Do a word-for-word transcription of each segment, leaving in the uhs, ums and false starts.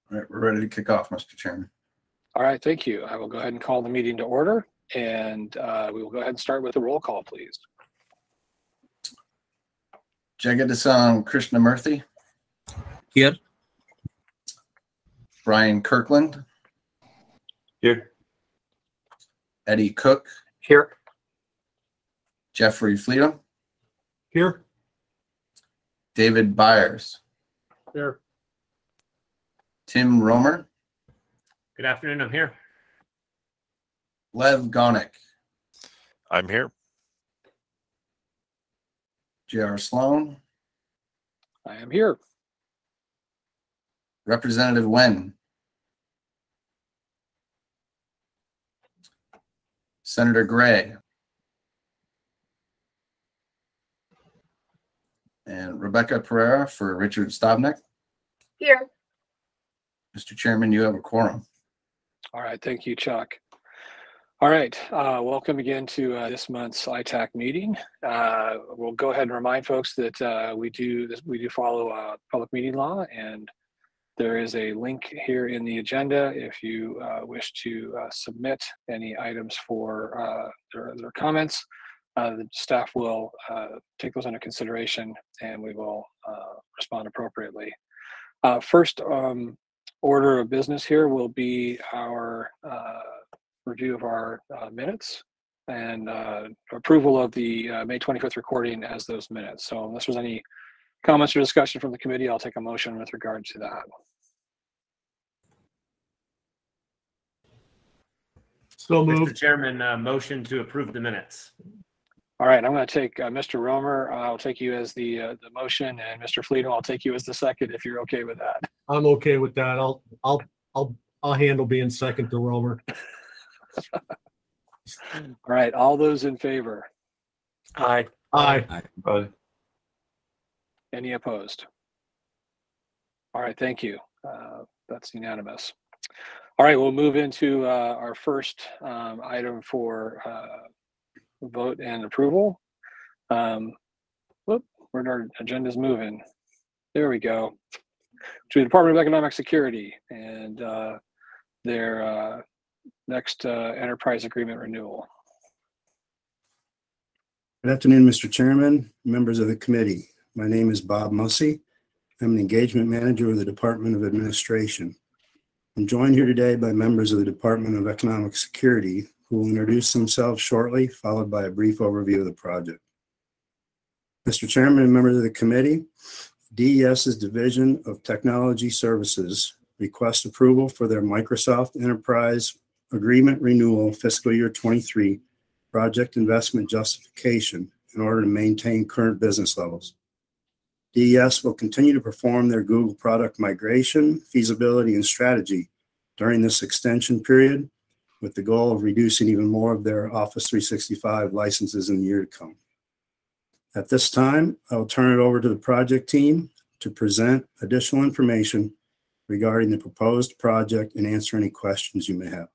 All right, we're ready to kick off, Mister Chairman. All right, thank you. I will go ahead and call the meeting to order, and uh, we will go ahead and start with a roll call, please. Jagadisan Krishnamurthy. Here. Brian Kirkland. Here. Eddie Cook. Here. Jeffrey Fleetum. Here. David Byers. Here. Tim Romer. Good afternoon, I'm here. Lev Gonik. I'm here. J R Sloan. I am here. Representative Wen. Senator Gray. And Rebecca Pereira for Richard Stobnick. Here. Mister Chairman, you have a quorum. All right, thank you, Chuck. All right, uh, welcome again to uh, this month's I TAC meeting. Uh, we'll go ahead and remind folks that uh, we do this, we do follow uh, public meeting law, and there is a link here in the agenda if you uh, wish to uh, submit any items for uh, their, their comments. Uh, the staff will uh, take those under consideration, and we will uh, respond appropriately. Uh, first um, order of business here will be our uh, review of our uh, minutes and uh, approval of the uh, May twenty-fifth recording as those minutes. So unless there's any comments or discussion from the committee, I'll take a motion with regard to that. So moved. Mister Chairman, uh, motion to approve the minutes. All right, I'm going to take uh, Mister Romer. Uh, I'll take you as the uh, the motion, and Mister Fleetum, I'll take you as the second if you're okay with that. I'm okay with that. I'll I'll I'll I'll handle being second to Romer. All right, all those in favor? Aye. Aye. Aye. Any opposed? All right, thank you. Uh, that's unanimous. All right, we'll move into uh, our first um, item for uh, vote and approval. Um, whoop, where our agenda's moving. There we go. To the Department of Economic Security and uh, their uh, next uh, enterprise agreement renewal. Good afternoon, Mister Chairman, members of the committee. My name is Bob Mussey. I'm an engagement manager with the Department of Administration. I'm joined here today by members of the Department of Economic Security who will introduce themselves shortly, followed by a brief overview of the project. Mister Chairman and members of the committee, DES's Division of Technology Services requests approval for their Microsoft Enterprise Agreement Renewal Fiscal Year twenty-three project investment justification in order to maintain current business levels. D E S will continue to perform their Google product migration, feasibility, and strategy during this extension period, with the goal of reducing even more of their Office three sixty-five licenses in the year to come. At this time, I will turn it over to the project team to present additional information regarding the proposed project and answer any questions you may have.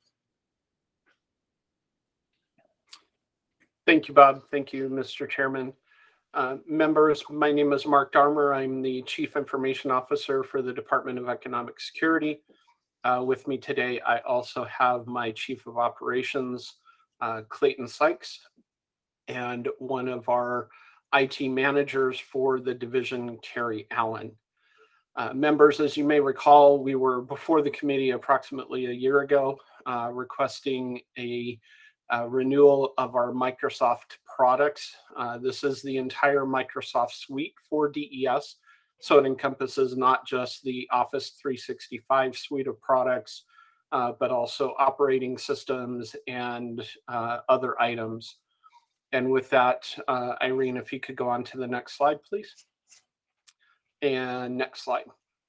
Thank you, Bob. Thank you, Mister Chairman. Uh, members, my name is Mark Darmer. I'm the Chief Information Officer for the Department of Economic Security. Uh, with me today, I also have my Chief of Operations, uh, Clayton Sykes, and one of our I T managers for the division, Carrie Allen. Uh, members, as you may recall, we were before the committee approximately a year ago uh, requesting a Uh, renewal of our Microsoft products. Uh, this is the entire Microsoft suite for D E S. So it encompasses not just the Office three sixty-five suite of products, uh, but also operating systems and uh, other items. And with that, uh, Irene, if you could go on to the next slide, please. And next slide.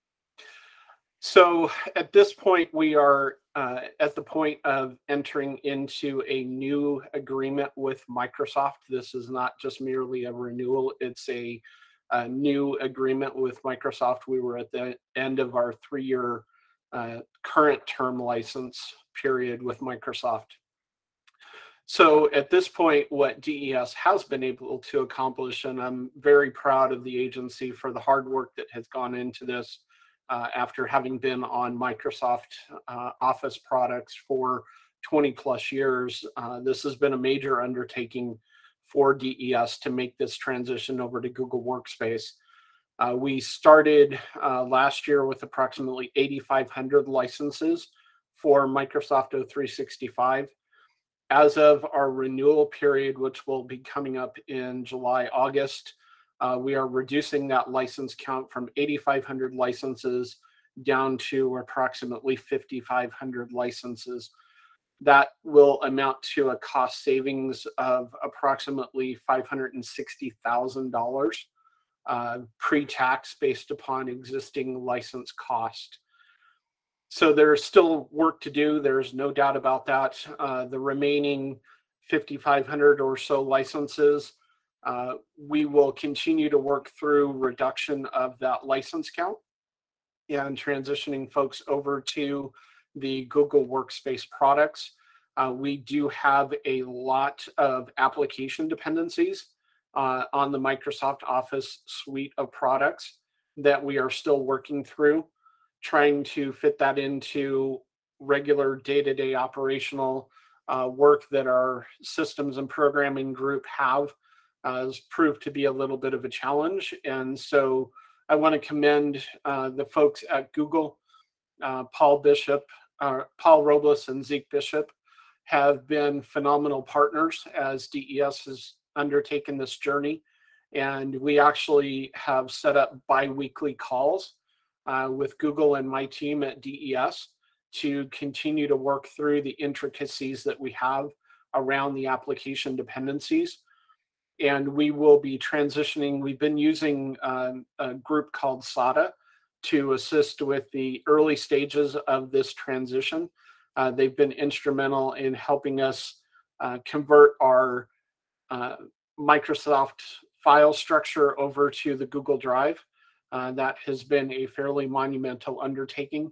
So at this point, we are uh, at the point of entering into a new agreement with Microsoft. This is not just merely a renewal, it's a, a new agreement with Microsoft. We were at the end of our three-year uh, current term license period with Microsoft. So at this point, what D E S has been able to accomplish, and I'm very proud of the agency for the hard work that has gone into this, uh, after having been on Microsoft uh, Office products for twenty plus years. Uh, this has been a major undertaking for D E S to make this transition over to Google Workspace. Uh, we started uh, last year with approximately eighty-five hundred licenses for Microsoft O three sixty-five. As of our renewal period, which will be coming up in July, August, uh, we are reducing that license count from eighty-five hundred licenses down to approximately fifty-five hundred licenses. That will amount to a cost savings of approximately five hundred sixty thousand dollars uh, pre-tax based upon existing license cost. So there's still work to do. There's no doubt about that. Uh, the remaining fifty-five hundred or so licenses, uh, we will continue to work through reduction of that license count and transitioning folks over to the Google Workspace products. Uh, we do have a lot of application dependencies uh, on the Microsoft Office suite of products that we are still working through, trying to fit that into regular day-to-day operational uh, work that our systems and programming group have uh, has proved to be a little bit of a challenge. And so I want to commend uh, the folks at Google, uh, Paul Bishop, uh, Paul Robles and Zeke Bishop have been phenomenal partners as D E S has undertaken this journey. And we actually have set up bi-weekly calls Uh, with Google and my team at D E S to continue to work through the intricacies that we have around the application dependencies. And we will be transitioning. We've been using uh, a group called S A D A to assist with the early stages of this transition. Uh, they've been instrumental in helping us uh, convert our uh, Microsoft file structure over to the Google Drive. Uh, that has been a fairly monumental undertaking.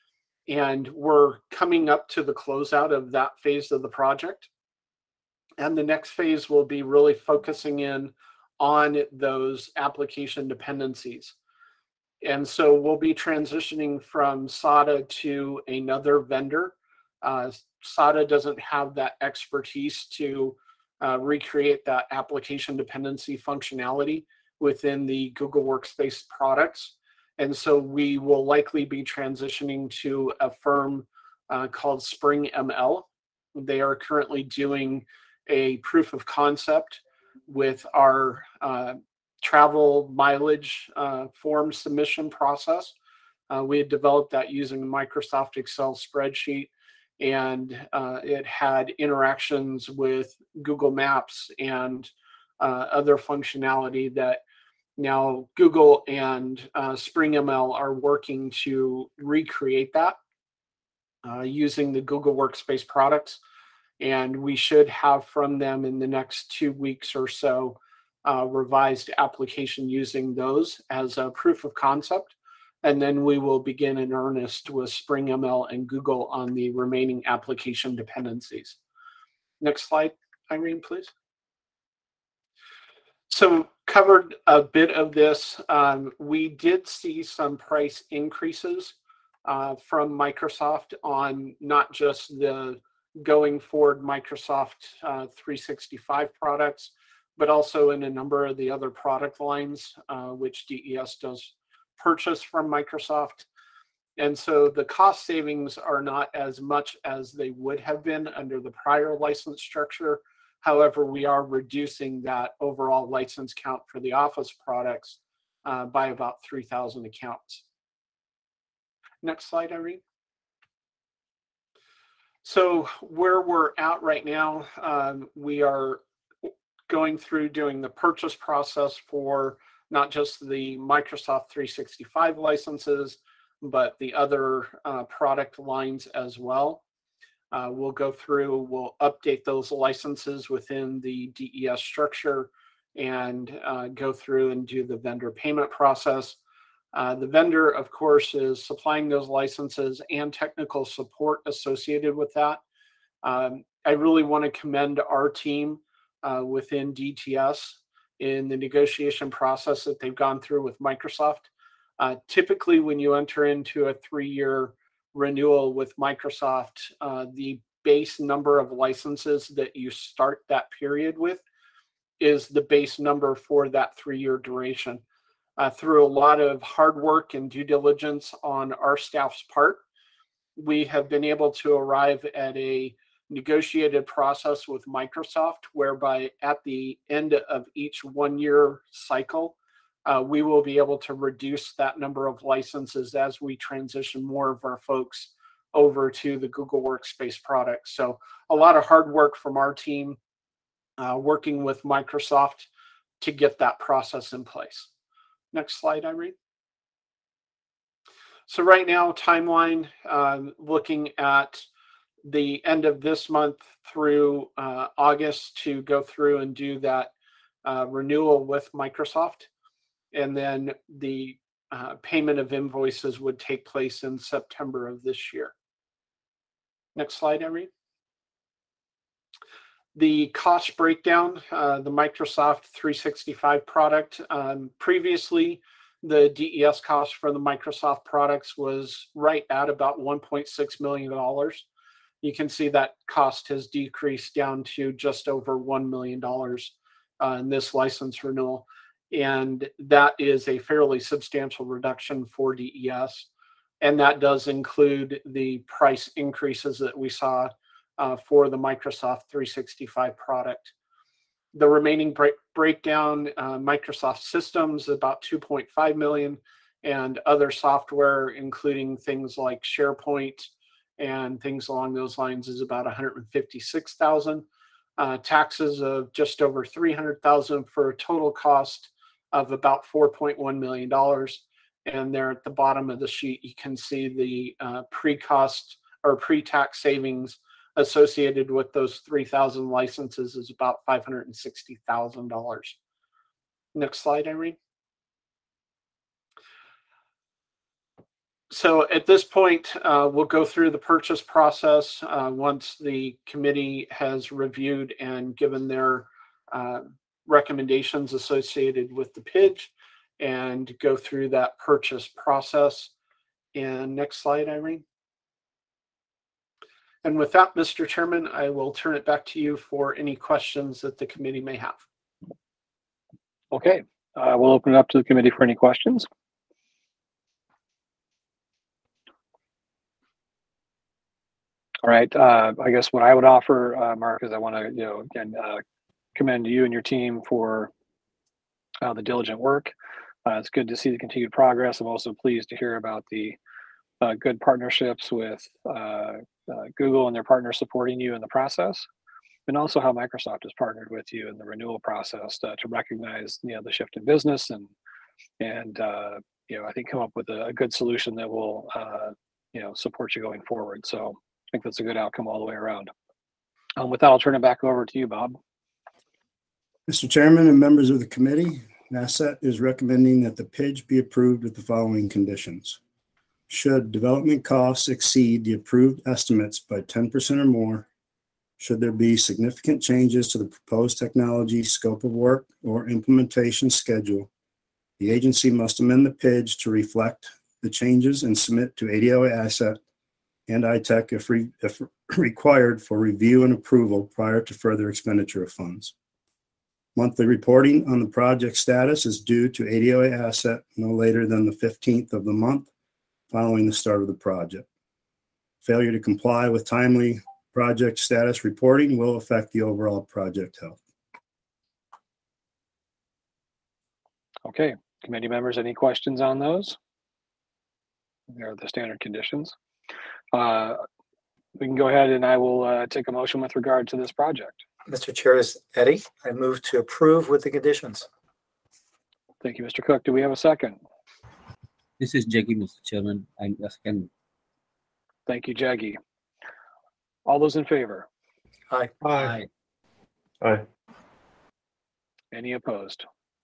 And we're coming up to the closeout of that phase of the project. And the next phase will be really focusing in on those application dependencies. And so we'll be transitioning from S A D A to another vendor. Uh, S A D A doesn't have that expertise to uh, recreate that application dependency functionality within the Google Workspace products. And so we will likely be transitioning to a firm uh, called Spring M L. They are currently doing a proof of concept with our uh, travel mileage uh, form submission process. Uh, we had developed that using a Microsoft Excel spreadsheet, and uh, it had interactions with Google Maps and uh, other functionality that now Google and uh, Spring M L are working to recreate that uh, using the Google Workspace products. And we should have from them in the next two weeks or so uh, revised application using those as a proof of concept. And then we will begin in earnest with Spring M L and Google on the remaining application dependencies. Next slide, Irene, please. So covered a bit of this. Um, we did see some price increases uh, from Microsoft on not just the going forward Microsoft uh, three sixty-five products, but also in a number of the other product lines, uh, which D E S does purchase from Microsoft. And so the cost savings are not as much as they would have been under the prior license structure. However, we are reducing that overall license count for the Office products uh, by about three thousand accounts. Next slide, Irene. So where we're at right now, um, we are going through doing the purchase process for not just the Microsoft three sixty-five licenses, but the other uh, product lines as well. Uh, we'll go through, we'll update those licenses within the D E S structure and uh, go through and do the vendor payment process. Uh, the vendor, of course, is supplying those licenses and technical support associated with that. Um, I really want to commend our team uh, within D T S in the negotiation process that they've gone through with Microsoft. Uh, typically, when you enter into a three-year renewal with Microsoft, uh, the base number of licenses that you start that period with is the base number for that three-year duration. Uh, through a lot of hard work and due diligence on our staff's part, we have been able to arrive at a negotiated process with Microsoft whereby at the end of each one-year cycle, uh, we will be able to reduce that number of licenses as we transition more of our folks over to the Google Workspace product. So a lot of hard work from our team uh, working with Microsoft to get that process in place. Next slide, Irene. So right now, timeline, uh, looking at the end of this month through uh, August to go through and do that uh, renewal with Microsoft. And then the uh, payment of invoices would take place in September of this year. Next slide, Irene. The cost breakdown, uh, the Microsoft three sixty-five product. Um, previously, the D E S cost for the Microsoft products was right at about one point six million dollars. You can see that cost has decreased down to just over one million dollars uh, in this license renewal. And that is a fairly substantial reduction for D E S. And that does include the price increases that we saw uh, for the Microsoft three sixty-five product. The remaining break breakdown, uh, Microsoft systems, about two point five million dollars, and other software, including things like SharePoint and things along those lines, is about one hundred fifty-six thousand dollars. Uh, taxes of just over three hundred thousand dollars for a total cost of about four point one million dollars. And there at the bottom of the sheet, you can see the uh, pre-cost or pre-tax savings associated with those three thousand licenses is about five hundred sixty thousand dollars. Next slide, Irene. So at this point, uh, we'll go through the purchase process uh, once the committee has reviewed and given their uh, recommendations associated with the P I J, and go through that purchase process. And next slide, Irene. And with that, Mister Chairman, I will turn it back to you for any questions that the committee may have. Okay, uh, we'll open it up to the committee for any questions. All right, uh, I guess what I would offer, uh, Mark, is I want to, you know, again, uh, commend you and your team for uh, the diligent work. Uh, it's good to see the continued progress. I'm also pleased to hear about the uh, good partnerships with uh, uh, Google and their partners supporting you in the process, and also how Microsoft has partnered with you in the renewal process to, to recognize, you know, the shift in business and and uh, you know, I think come up with a, a good solution that will uh, you know, support you going forward. So I think that's a good outcome all the way around. Um, with that, I'll turn it back over to you, Bob. Mister Chairman and members of the committee, NASET is recommending that the P I J be approved with the following conditions. Should development costs exceed the approved estimates by ten percent or more, should there be significant changes to the proposed technology, scope of work, or implementation schedule, the agency must amend the P I J to reflect the changes and submit to A D O A Asset and I T E C if, re if required for review and approval prior to further expenditure of funds. Monthly reporting on the project status is due to A D O A Asset no later than the fifteenth of the month following the start of the project. Failure to comply with timely project status reporting will affect the overall project health. Okay, committee members, any questions on those? There are the standard conditions. Uh, we can go ahead and I will uh, take a motion with regard to this project. Mister Chair, is Eddie. I move to approve with the conditions. Thank you, Mister Cook. Do we have a second? This is Jaggi, Mister Chairman. I second. Thank you, Jaggi. All those in favor? Aye. Aye. Aye. Any opposed?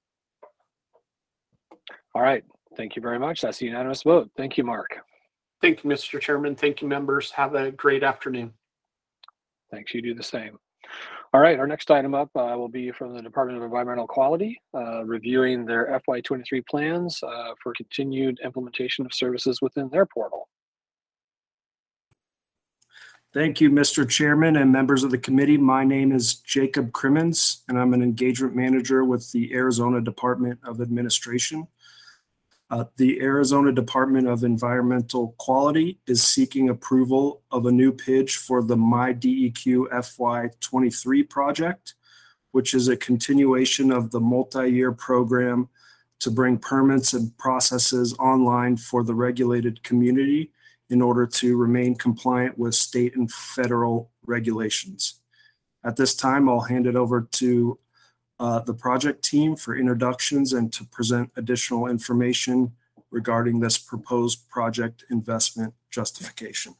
All right. Thank you very much. That's a unanimous vote. Thank you, Mark. Thank you, Mister Chairman. Thank you, members. Have a great afternoon. Thanks. You do the same. All right, our next item up uh, will be from the Department of Environmental Quality, uh, reviewing their F Y twenty-three plans uh, for continued implementation of services within their portal. Thank you, Mister Chairman and members of the committee. My name is Jacob Crimmins, and I'm an engagement manager with the Arizona Department of Administration. Uh, the Arizona Department of Environmental Quality is seeking approval of a new P I J for the My D E Q F Y twenty-three project, which is a continuation of the multi-year program to bring permits and processes online for the regulated community in order to remain compliant with state and federal regulations. At this time, I'll hand it over to uh, the project team for introductions and to present additional information regarding this proposed project investment justification.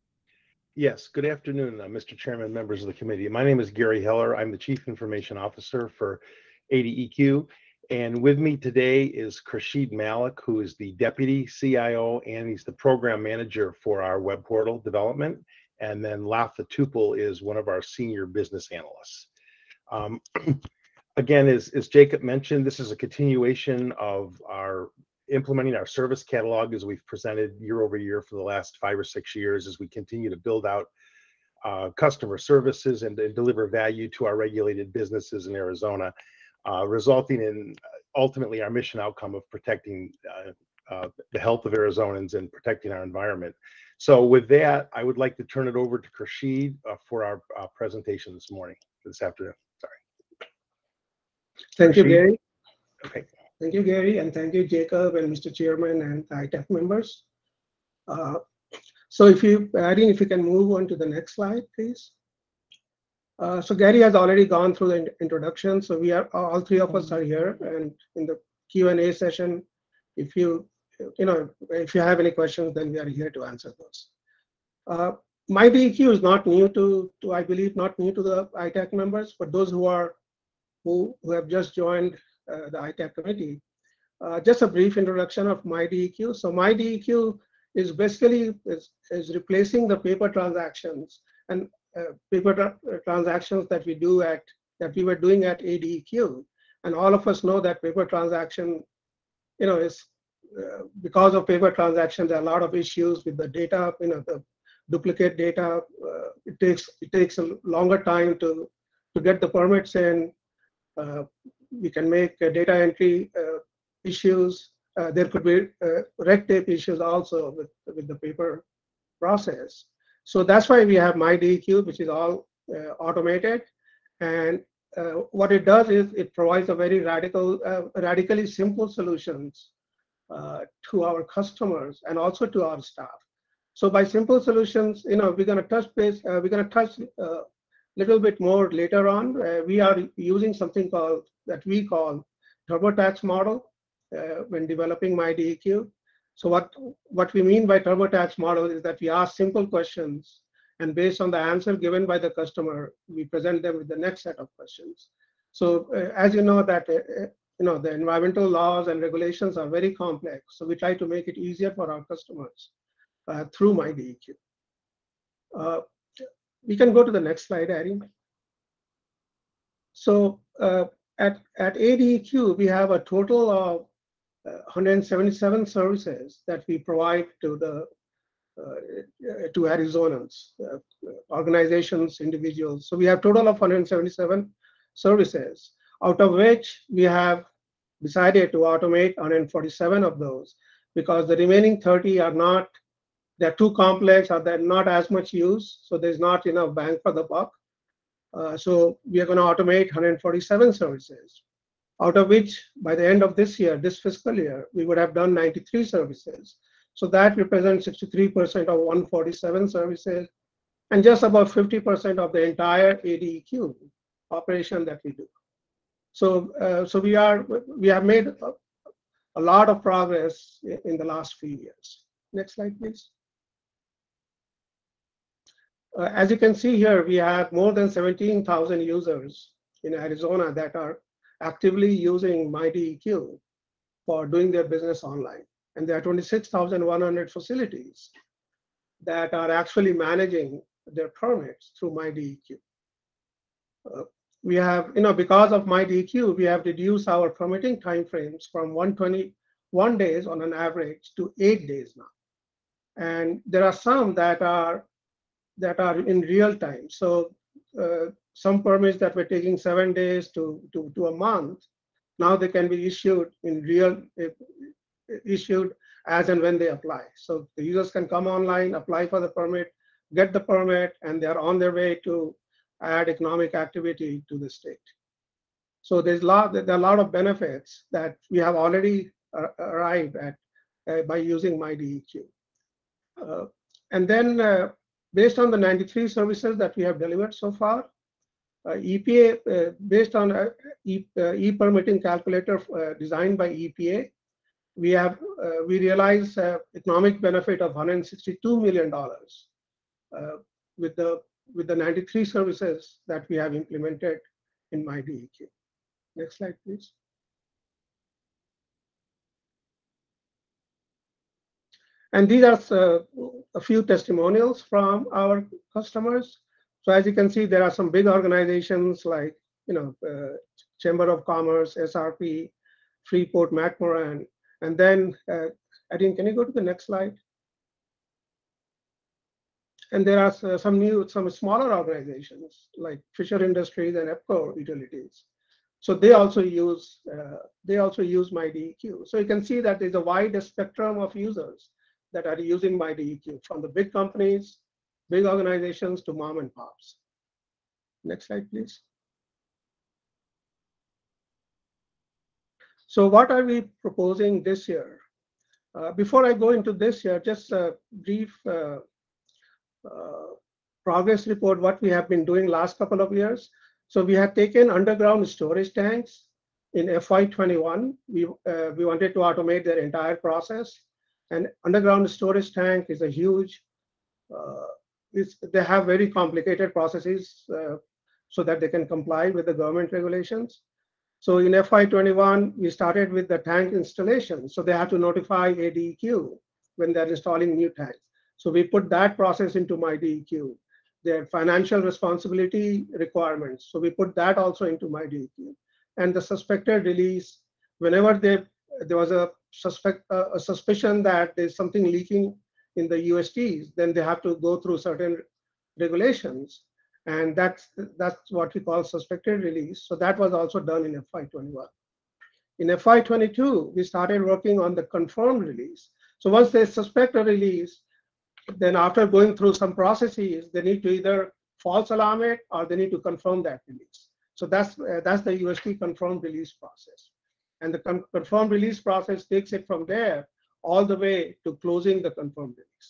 Yes, good afternoon, uh, Mister Chairman, members of the committee. My name is Gary Heller. I'm the Chief Information Officer for A D E Q. And with me today is Khurshid Malik, who is the Deputy C I O, and he's the Program Manager for our web portal development. And then Latha Tupul is one of our Senior Business Analysts. Um, again, as, as Jacob mentioned, this is a continuation of our implementing our service catalog as we've presented year over year for the last five or six years as we continue to build out uh, customer services and, and deliver value to our regulated businesses in Arizona. Uh, resulting in uh, ultimately our mission outcome of protecting uh, uh, the health of Arizonans and protecting our environment. So with that, I would like to turn it over to Khurshid uh, for our uh, presentation this morning, this afternoon, sorry. Thank you, Gary. Okay. Thank you, Gary, and thank you, Jacob and Mister Chairman and I T A C members. Uh, so if you, Irene, if you can move on to the next slide, please. Uh, so Gary has already gone through the introduction. So we are, all three of us are here, and in the Q and A session, if you, you know, if you have any questions, then we are here to answer those. Uh, My D E Q is not new to, to, I believe, not new to the I T A C members, but those who are, who, who have just joined uh, the I T A C committee, uh, just a brief introduction of My D E Q. So My D E Q is basically is, is replacing the paper transactions and Uh, paper tra transactions that we do at that we were doing at A D E Q, and all of us know that paper transaction, you know, is uh, because of paper transactions, there are a lot of issues with the data, you know, the duplicate data. Uh, it takes it takes a longer time to to get the permits in. Uh, we can make uh, data entry uh, issues. Uh, there could be uh, red tape issues also with with the paper process. So that's why we have My D E Q, which is all uh, automated. And uh, what it does is it provides a very radical, uh, radically simple solutions uh, to our customers and also to our staff. So by simple solutions, you know, we're going to touch base, uh, we're going to touch a uh, little bit more later on. Uh, we are using something called, that we call TurboTax model uh, when developing My D E Q. So what, what we mean by TurboTax model is that we ask simple questions, and based on the answer given by the customer, we present them with the next set of questions. So uh, as you know that, uh, you know, the environmental laws and regulations are very complex. So we try to make it easier for our customers uh, through My D E Q. Uh, we can go to the next slide, Irene. So uh, at, at A D E Q, we have a total of Uh, one hundred seventy-seven services that we provide to the uh, to Arizonans, uh, organizations, individuals. So we have total of one hundred seventy-seven services, out of which we have decided to automate one hundred forty-seven of those, because the remaining thirty are not, they're too complex or they're not as much use. So there's not enough bang for the buck. Uh, so we are going to automate one hundred forty-seven services, out of which by the end of this year, this fiscal year, we would have done ninety-three services. So that represents sixty-three percent of one hundred forty-seven services, and just about fifty percent of the entire A D E Q operation that we do. So, uh, so we are we have made a, a lot of progress in the last few years. Next slide, please. Uh, as you can see here, we have more than seventeen thousand users in Arizona that are actively using My D E Q for doing their business online. And there are twenty-six thousand one hundred facilities that are actually managing their permits through My D E Q. Uh, we have, you know, because of MyDEQ, we have reduced our permitting timeframes from one hundred twenty-one days on an average to eight days now. And there are some that are that are in real time. So uh, some permits that were taking seven days to, to, to a month, now they can be issued in real, uh, issued as and when they apply. So the users can come online, apply for the permit, get the permit, and they're on their way to add economic activity to the state. So there's a lot, there are a lot of benefits that we have already uh, arrived at uh, by using MyDEQ. Uh, and then uh, based on the ninety-three services that we have delivered so far, uh, E P A, uh, based on uh, e, uh, e-permitting calculator uh, designed by E P A, we have uh, we realize uh, economic benefit of one hundred sixty-two million dollars uh, with the with the ninety-three services that we have implemented in MyDEQ. Next slide, please. And these are uh, a few testimonials from our customers. So as you can see, there are some big organizations like, you know, uh, Chamber of Commerce, S R P, Freeport McMoran, and then, uh, Adine, can you go to the next slide? And there are uh, some new, some smaller organizations like Fisher Industries and EPCO Utilities. So they also use, uh, they also use MyDEQ. So you can see that there's a wide spectrum of users that are using MyDEQ, from the big companies, big organizations, to mom and pops. Next slide, please. So what are we proposing this year? Uh, before I go into this year, just a brief uh, uh, progress report, what we have been doing last couple of years. So we have taken underground storage tanks in F Y twenty-one. We, uh, we wanted to automate their entire process. And underground storage tank is a huge, uh, it's, they have very complicated processes uh, so that they can comply with the government regulations. So in F Y twenty-one, we started with the tank installation. So they have to notify A D E Q when they're installing new tanks. So we put that process into MyDEQ. Their financial responsibility requirements. So we put that also into MyDEQ. And the suspected release, whenever they, there was a suspect, uh, a suspicion that there's something leaking in the U S Ts, then they have to go through certain regulations. And that's, that's what we call suspected release. So that was also done in F Y twenty-one. In F Y twenty-two, we started working on the confirmed release. So once they suspect a release, then after going through some processes, they need to either false alarm it or they need to confirm that release. So that's, uh, that's the U S T confirmed release process. And the con confirmed release process takes it from there all the way to closing the confirmed release.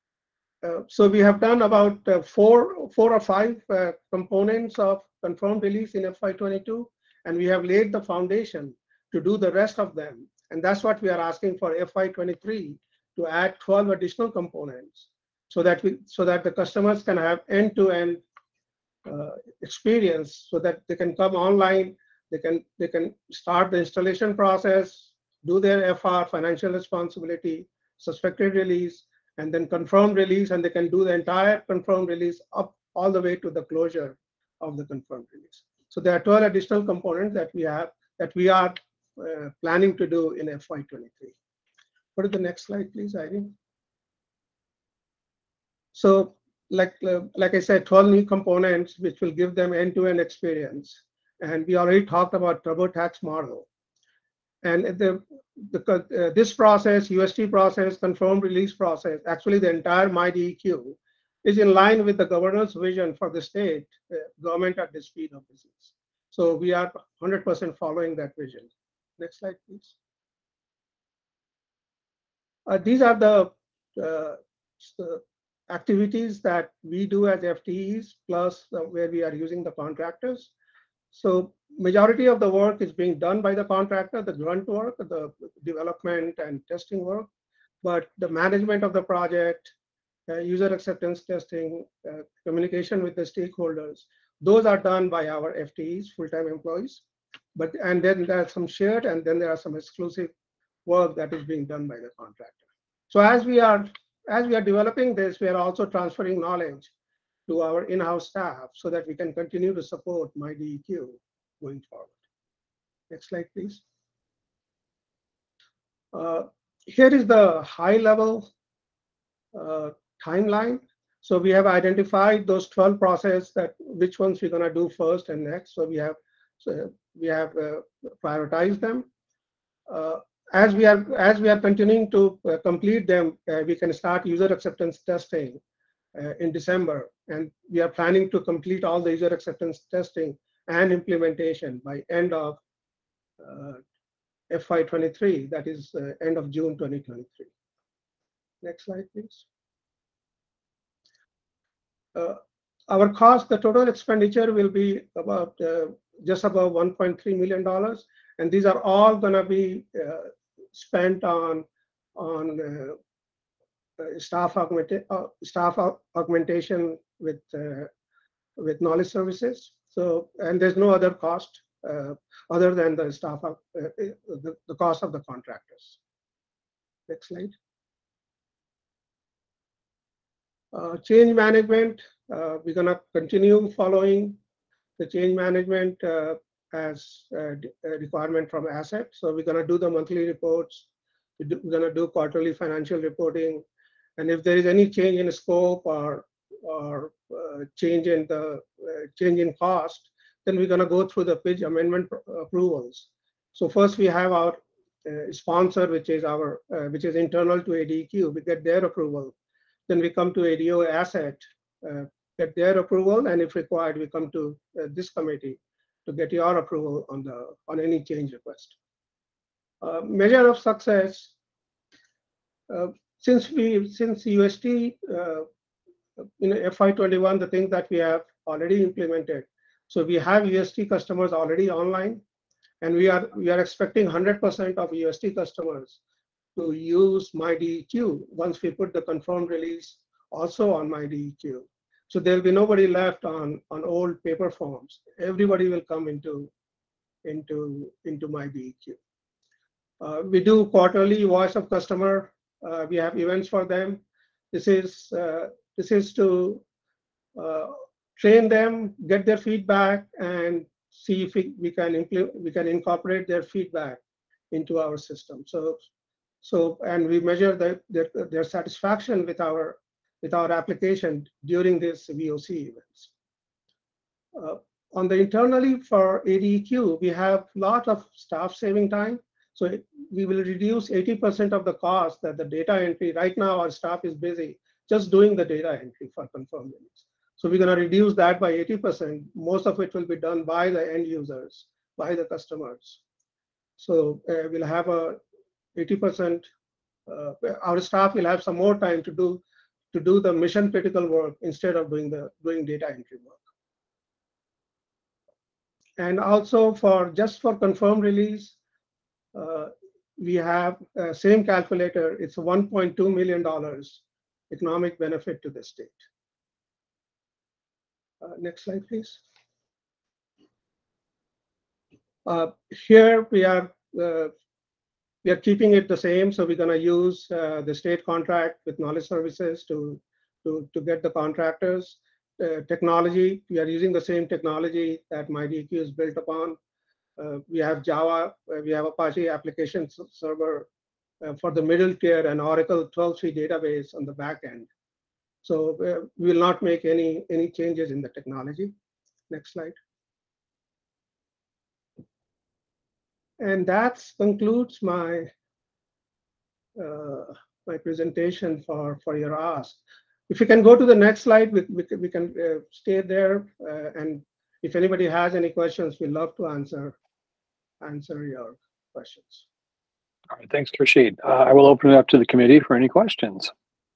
Uh, so we have done about uh, four, four or five uh, components of confirmed release in F Y twenty-two, and we have laid the foundation to do the rest of them. And that's what we are asking for F Y twenty-three, to add twelve additional components so that we, so that the customers can have end-to-end uh, experience, so that they can come online, they can, they can start the installation process, do their F R, financial responsibility, suspected release, and then confirmed release, and they can do the entire confirmed release up all the way to the closure of the confirmed release. So there are twelve additional components that we have, that we are uh, planning to do in F Y twenty-three. Go to the next slide, please, Irene. So like, uh, like I said, twelve new components, which will give them end-to-end experience. And we already talked about TurboTax model. And the, the, uh, this process, U S T process, confirmed release process, actually the entire MyDEQ is in line with the governor's vision for the state, uh, government at the speed of business. So we are one hundred percent following that vision. Next slide, please. Uh, these are the, uh, the activities that we do as F T Es, plus uh, where we are using the contractors. So majority of the work is being done by the contractor, the grunt work, the development and testing work, but the management of the project, uh, user acceptance testing, uh, communication with the stakeholders, those are done by our F T Es, full-time employees. But, and then there are some shared, and then there are some exclusive work that is being done by the contractor. So as we are, as we are developing this, we are also transferring knowledge to our in-house staff so that we can continue to support MyDEQ going forward. Next slide, please. Uh, here is the high-level uh, timeline. So we have identified those twelve processes that which ones we're going to do first and next. So we have so we have uh, prioritized them. Uh, as we are as we are continuing to uh, complete them, uh, we can start user acceptance testing uh, in December, and we are planning to complete all the user acceptance testing and implementation by end of uh, F Y twenty-three. That is uh, end of June twenty twenty-three. Next slide, please. Uh, our cost, the total expenditure will be about uh, just about one point three million dollars, and these are all going to be uh, spent on on uh, uh, staff augmenta uh, staff aug augmentation with uh, with knowledge services. So, and there's no other cost uh, other than the staff uh, the, the cost of the contractors. Next slide. Uh, change management, uh, we're going to continue following the change management uh, as a requirement from asset. So we're going to do the monthly reports, we're going to do quarterly financial reporting, and if there is any change in scope or or uh, change in the uh, change in cost, then we're going to go through the P I J amendment approvals. So first we have our uh, sponsor, which is our uh, which is internal to A D E Q. We get their approval. Then we come to A D O asset, uh, get their approval, and if required, we come to uh, this committee to get your approval on the on any change request. Uh, measure of success. Uh, since we since U S T uh, in F Y twenty-one, the things that we have already implemented. So we have U S T customers already online, and we are we are expecting one hundred percent of U S T customers to use MyDEQ once we put the confirmed release also on MyDEQ. So there'll be nobody left on, on old paper forms. Everybody will come into, into, into MyDEQ. Uh, we do quarterly voice of customer. Uh, we have events for them. This is, uh, this is to uh, train them, get their feedback, and see if we, we, can implement, we can incorporate their feedback into our system. So So, and we measure the, their, their satisfaction with our, with our application during these V O C events. Uh, on the internally for A D E Q, we have a lot of staff saving time. So it, we will reduce eighty percent of the cost that the data entry, right now our staff is busy just doing the data entry for confirmed release. So we're gonna reduce that by eighty percent. Most of it will be done by the end users, by the customers. So uh, we'll have a eighty percent, uh, our staff will have some more time to do to do the mission critical work instead of doing the doing data entry work. And also for just for confirmed release, uh, we have uh, same calculator. It's one point two million dollars economic benefit to the state. Uh, next slide, please. Uh, here we are. Uh, We are keeping it the same, so we're going to use uh, the state contract with knowledge services to, to, to get the contractors. Uh, technology, we are using the same technology that MyDEQ is built upon. Uh, we have Java, uh, we have Apache application server uh, for the middle tier and Oracle twelve three database on the back end. So uh, we will not make any, any changes in the technology. Next slide. And that concludes my uh, my presentation for, for your ask. If you can go to the next slide, we, we, we can uh, stay there. Uh, and if anybody has any questions, we'd love to answer, answer your questions. All right, thanks, Rashid. Uh, I will open it up to the committee for any questions.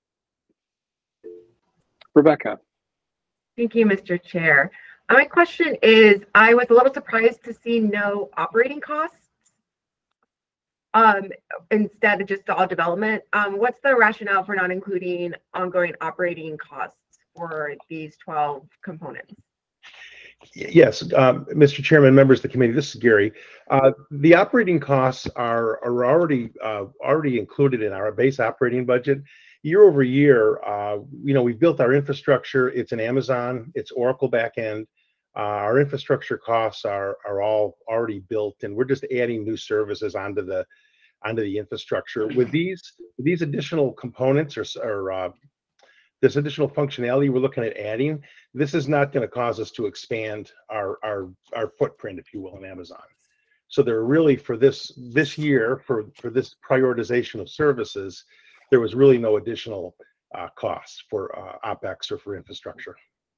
Rebecca. Thank you, Mister Chair. Uh, my question is, I was a little surprised to see no operating costs. Um, instead of just all development. Um, what's the rationale for not including ongoing operating costs for these twelve components? Yes, um, Mister Chairman, members of the committee, this is Gary. Uh, the operating costs are, are already uh, already included in our base operating budget, year over year, uh, you know, we've built our infrastructure. It's an Amazon, it's Oracle backend. Uh, our infrastructure costs are are all already built, and we're just adding new services onto the onto the infrastructure. With these with these additional components or, or uh, this additional functionality we're looking at adding, this is not going to cause us to expand our, our our footprint, if you will, in Amazon. So they're really for this this year for for this prioritization of services, there was really no additional uh, costs for uh, OpEx or for infrastructure.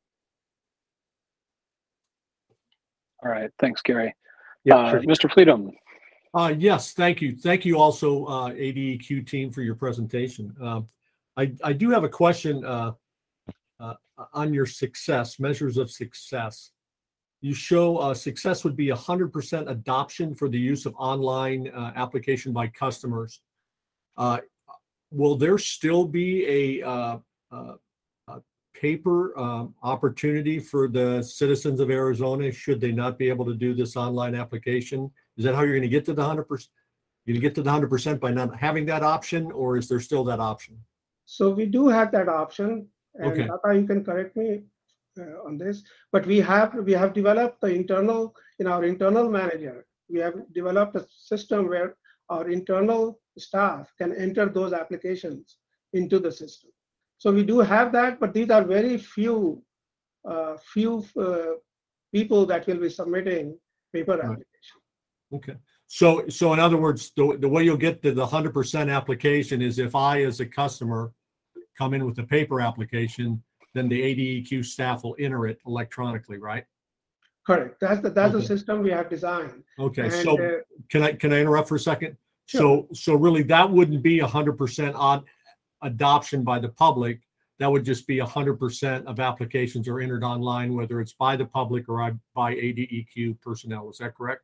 All right, thanks, Gary. Yeah, uh, sure. Mister Fleetum. Uh, yes, thank you. Thank you also, uh, A D E Q team, for your presentation. Uh, I, I do have a question uh, uh, on your success, measures of success. You show uh, success would be one hundred percent adoption for the use of online uh, application by customers. Uh, will there still be a, uh, uh, a paper um, opportunity for the citizens of Arizona should they not be able to do this online application? Is that how you're going to get to the one hundred percent? You're going to get to the one hundred percent by not having that option, or is there still that option? So we do have that option, and Okay. Tata, you can correct me uh, on this, but we have we have developed the internal, in our internal manager, we have developed a system where our internal staff can enter those applications into the system. So we do have that, but these are very few, uh, few uh, people that will be submitting paper Right. applications. Okay. So, so in other words, the, the way you'll get to the one hundred percent application is if I, as a customer, come in with a paper application, then the A D E Q staff will enter it electronically, right? Correct. That's the that's Okay. the system we have designed. Okay. And, So uh, can I can I interrupt for a second? Sure. So so really that wouldn't be one hundred percent on adoption by the public. That would just be one hundred percent of applications are entered online, whether it's by the public or by A D E Q personnel. Is that correct?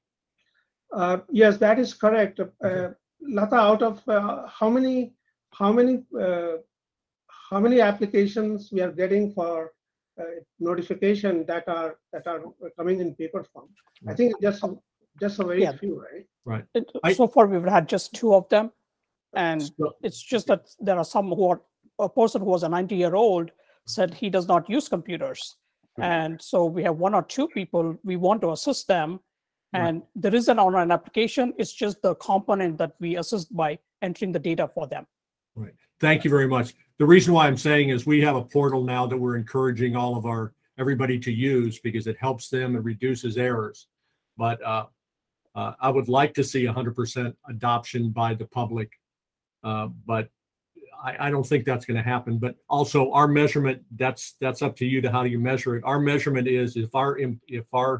Uh, yes, that is correct. Uh, Lata, out of uh, how many how many uh, how many applications we are getting for uh, notification that are that are coming in paper form? I think just just a very Yeah. few, right? Right. It- I- so far, we've had just two of them, and So- it's just that there are some who are, a person who was a ninety year old said he does not use computers, and so we have one or two people we want to assist them, and there is an online application. It's just the component that we assist by entering the data for them. Right. Thank you very much. The reason why I'm saying is we have a portal now that we're encouraging all of our everybody to use because it helps them and reduces errors. But uh, uh, I would like to see one hundred percent adoption by the public, uh, but I, I don't think that's going to happen. But also our measurement, that's that's up to you to how do you measure it. Our measurement is if our im- if our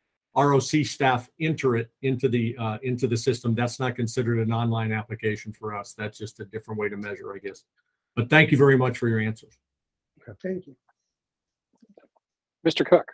R O C staff enter it into the uh, into the system, that's not considered an online application for us. That's just a different way to measure, I guess. But thank you very much for your answers. Thank you. Mister Cook.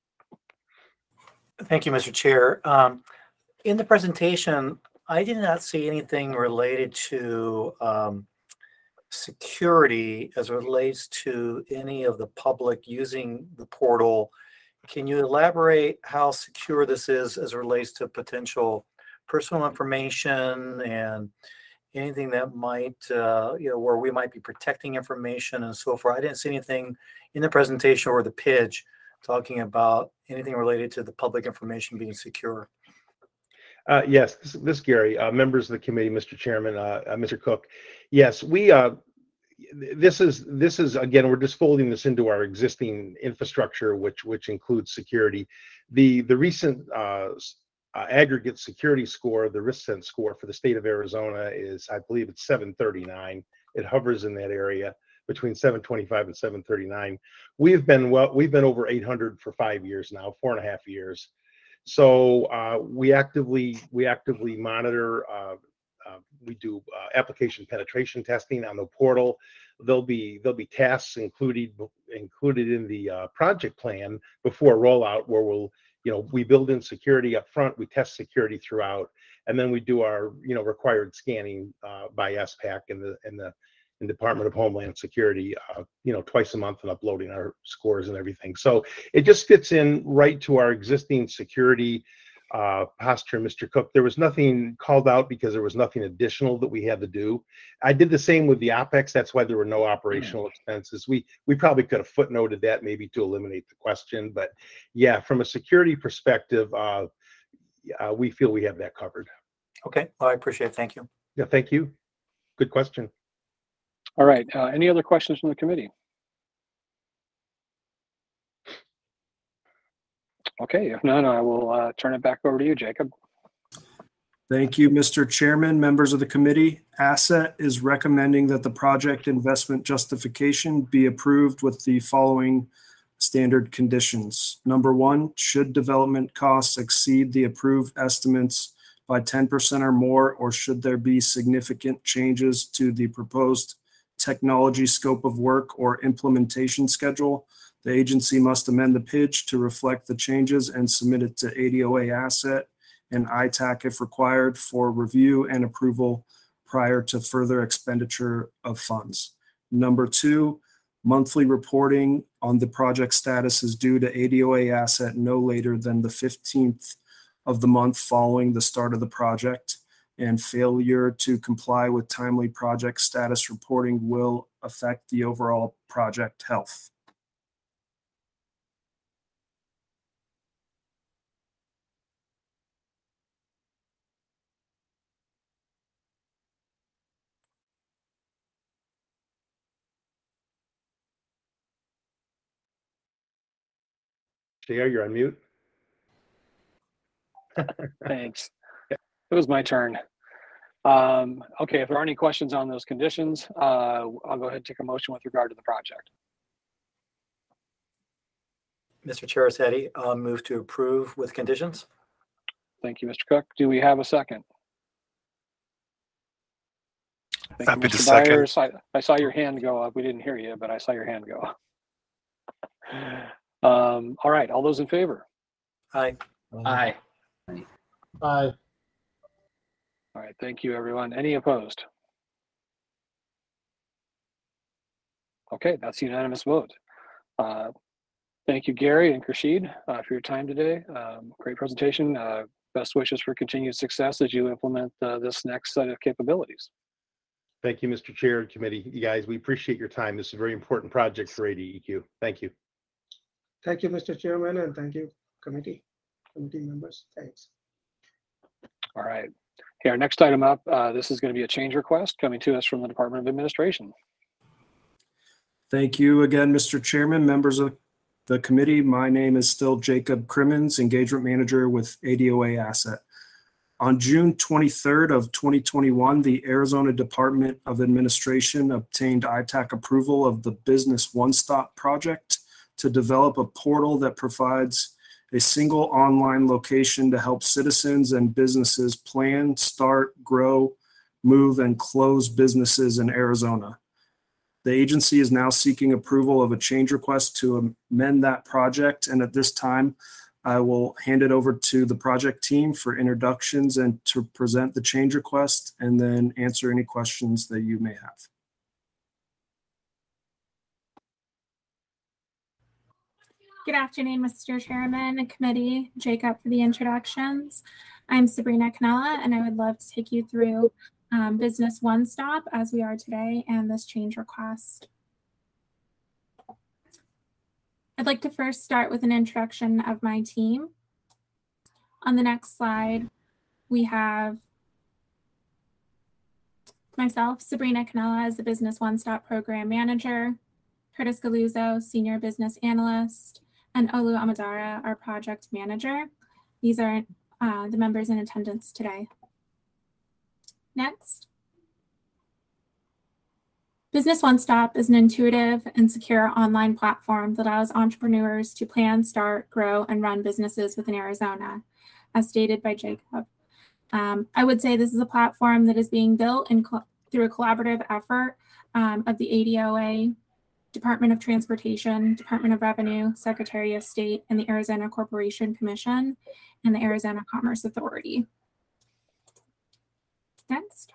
Thank you, Mister Chair. Um, in the presentation, I did not see anything related to um, security as it relates to any of the public using the portal. Can you elaborate how secure this is as it relates to potential personal information and anything that might, uh, you know, where we might be protecting information and so forth? I didn't see anything in the presentation or the pitch talking about anything related to the public information being secure. Uh, yes, this, this Gary, uh, members of the committee, Mister Chairman, uh, uh, Mister Cook. Yes, we. Uh, this is this is again, we're just folding this into our existing infrastructure, which which includes security. The the recent uh, uh, aggregate security score, the RiskSense score for the state of Arizona is, I believe, it's seven thirty-nine. It hovers in that area between seven twenty-five and seven thirty-nine. We've been well, we've been over eight hundred for five years now, four and a half years. So uh, we actively we actively monitor. Uh, uh, we do uh, application penetration testing on the portal. There'll be there'll be tasks included included in the uh, project plan before rollout, where we'll you know we build in security up front, we test security throughout, and then we do our you know required scanning uh, by S PAC and the and the in Department of Homeland Security, uh, you know, twice a month and uploading our scores and everything. So it just fits in right to our existing security uh, posture, Mister Cook. There was nothing called out because there was nothing additional that we had to do. I did the same with the OpEx. That's why there were no operational expenses. We we probably could have footnoted that maybe to eliminate the question. But yeah, from a security perspective, uh, uh, we feel we have that covered. Okay, well, I appreciate it. Thank you. Yeah, thank you. Good question. All right. Uh, any other questions from the committee? Okay, if none, I will uh, turn it back over to you, Jacob. Thank you, Mister Chairman, members of the committee. Asset is recommending that the project investment justification be approved with the following standard conditions. Number one, should development costs exceed the approved estimates by ten percent or more, or should there be significant changes to the proposed technology scope of work or implementation schedule, the agency must amend the pitch to reflect the changes and submit it to A D O A Asset and I TAC if required for review and approval prior to further expenditure of funds. Number two, monthly reporting on the project status is due to A D O A Asset no later than the fifteenth of the month following the start of the project, and failure to comply with timely project status reporting will affect the overall project health. J R, you're on mute. Thanks. It was my turn. Um, okay, if there are any questions on those conditions, uh, I'll go ahead and take a motion with regard to the project. Mister Cherisetti, I'll move to approve with conditions. Thank you, Mister Cook. Do we have a second? Thank Happy you, to Mister second. Byers. I, I saw your hand go up. We didn't hear you, but I saw your hand go up. Um, all right, all those in favor? Aye. Aye. Aye. All right, thank you, everyone. Any opposed? Okay, that's a unanimous vote. Uh, thank you, Gary and Krashid, uh, for your time today. Um, great presentation. Uh, best wishes for continued success as you implement uh, this next set of capabilities. Thank you, Mister Chair and committee. You guys, we appreciate your time. This is a very important project for A D E Q. Thank you. Thank you, Mister Chairman, and thank you, committee, committee members. Thanks. All right. Okay, our next item up, uh, this is going to be a change request coming to us from the Department of Administration. Thank you again, Mister Chairman, members of the committee. My name is still Jacob Crimmins, Engagement Manager with A D O A Asset. On June twenty-third of twenty twenty-one, the Arizona Department of Administration obtained I TAC approval of the Business One Stop project to develop a portal that provides a single online location to help citizens and businesses plan, start, grow, move, and close businesses in Arizona. The agency is now seeking approval of a change request to amend that project, and at this time, I will hand it over to the project team for introductions and to present the change request, and then answer any questions that you may have. Good afternoon, Mister Chairman and committee, Jacob for the introductions. I'm Sabrina Canella, and I would love to take you through um, Business One Stop as we are today and this change request. I'd like to first start with an introduction of my team. On the next slide, we have myself, Sabrina Canella, as the Business One Stop Program Manager, Curtis Galuzzo, Senior Business Analyst, and Olu Amadara, our Project Manager. These are uh, the members in attendance today. Next. Business One Stop is an intuitive and secure online platform that allows entrepreneurs to plan, start, grow, and run businesses within Arizona, as stated by Jacob. Um, I would say this is a platform that is being built in through a collaborative effort um, of the A D O A, Department of Transportation, Department of Revenue, Secretary of State, and the Arizona Corporation Commission, and the Arizona Commerce Authority. Next.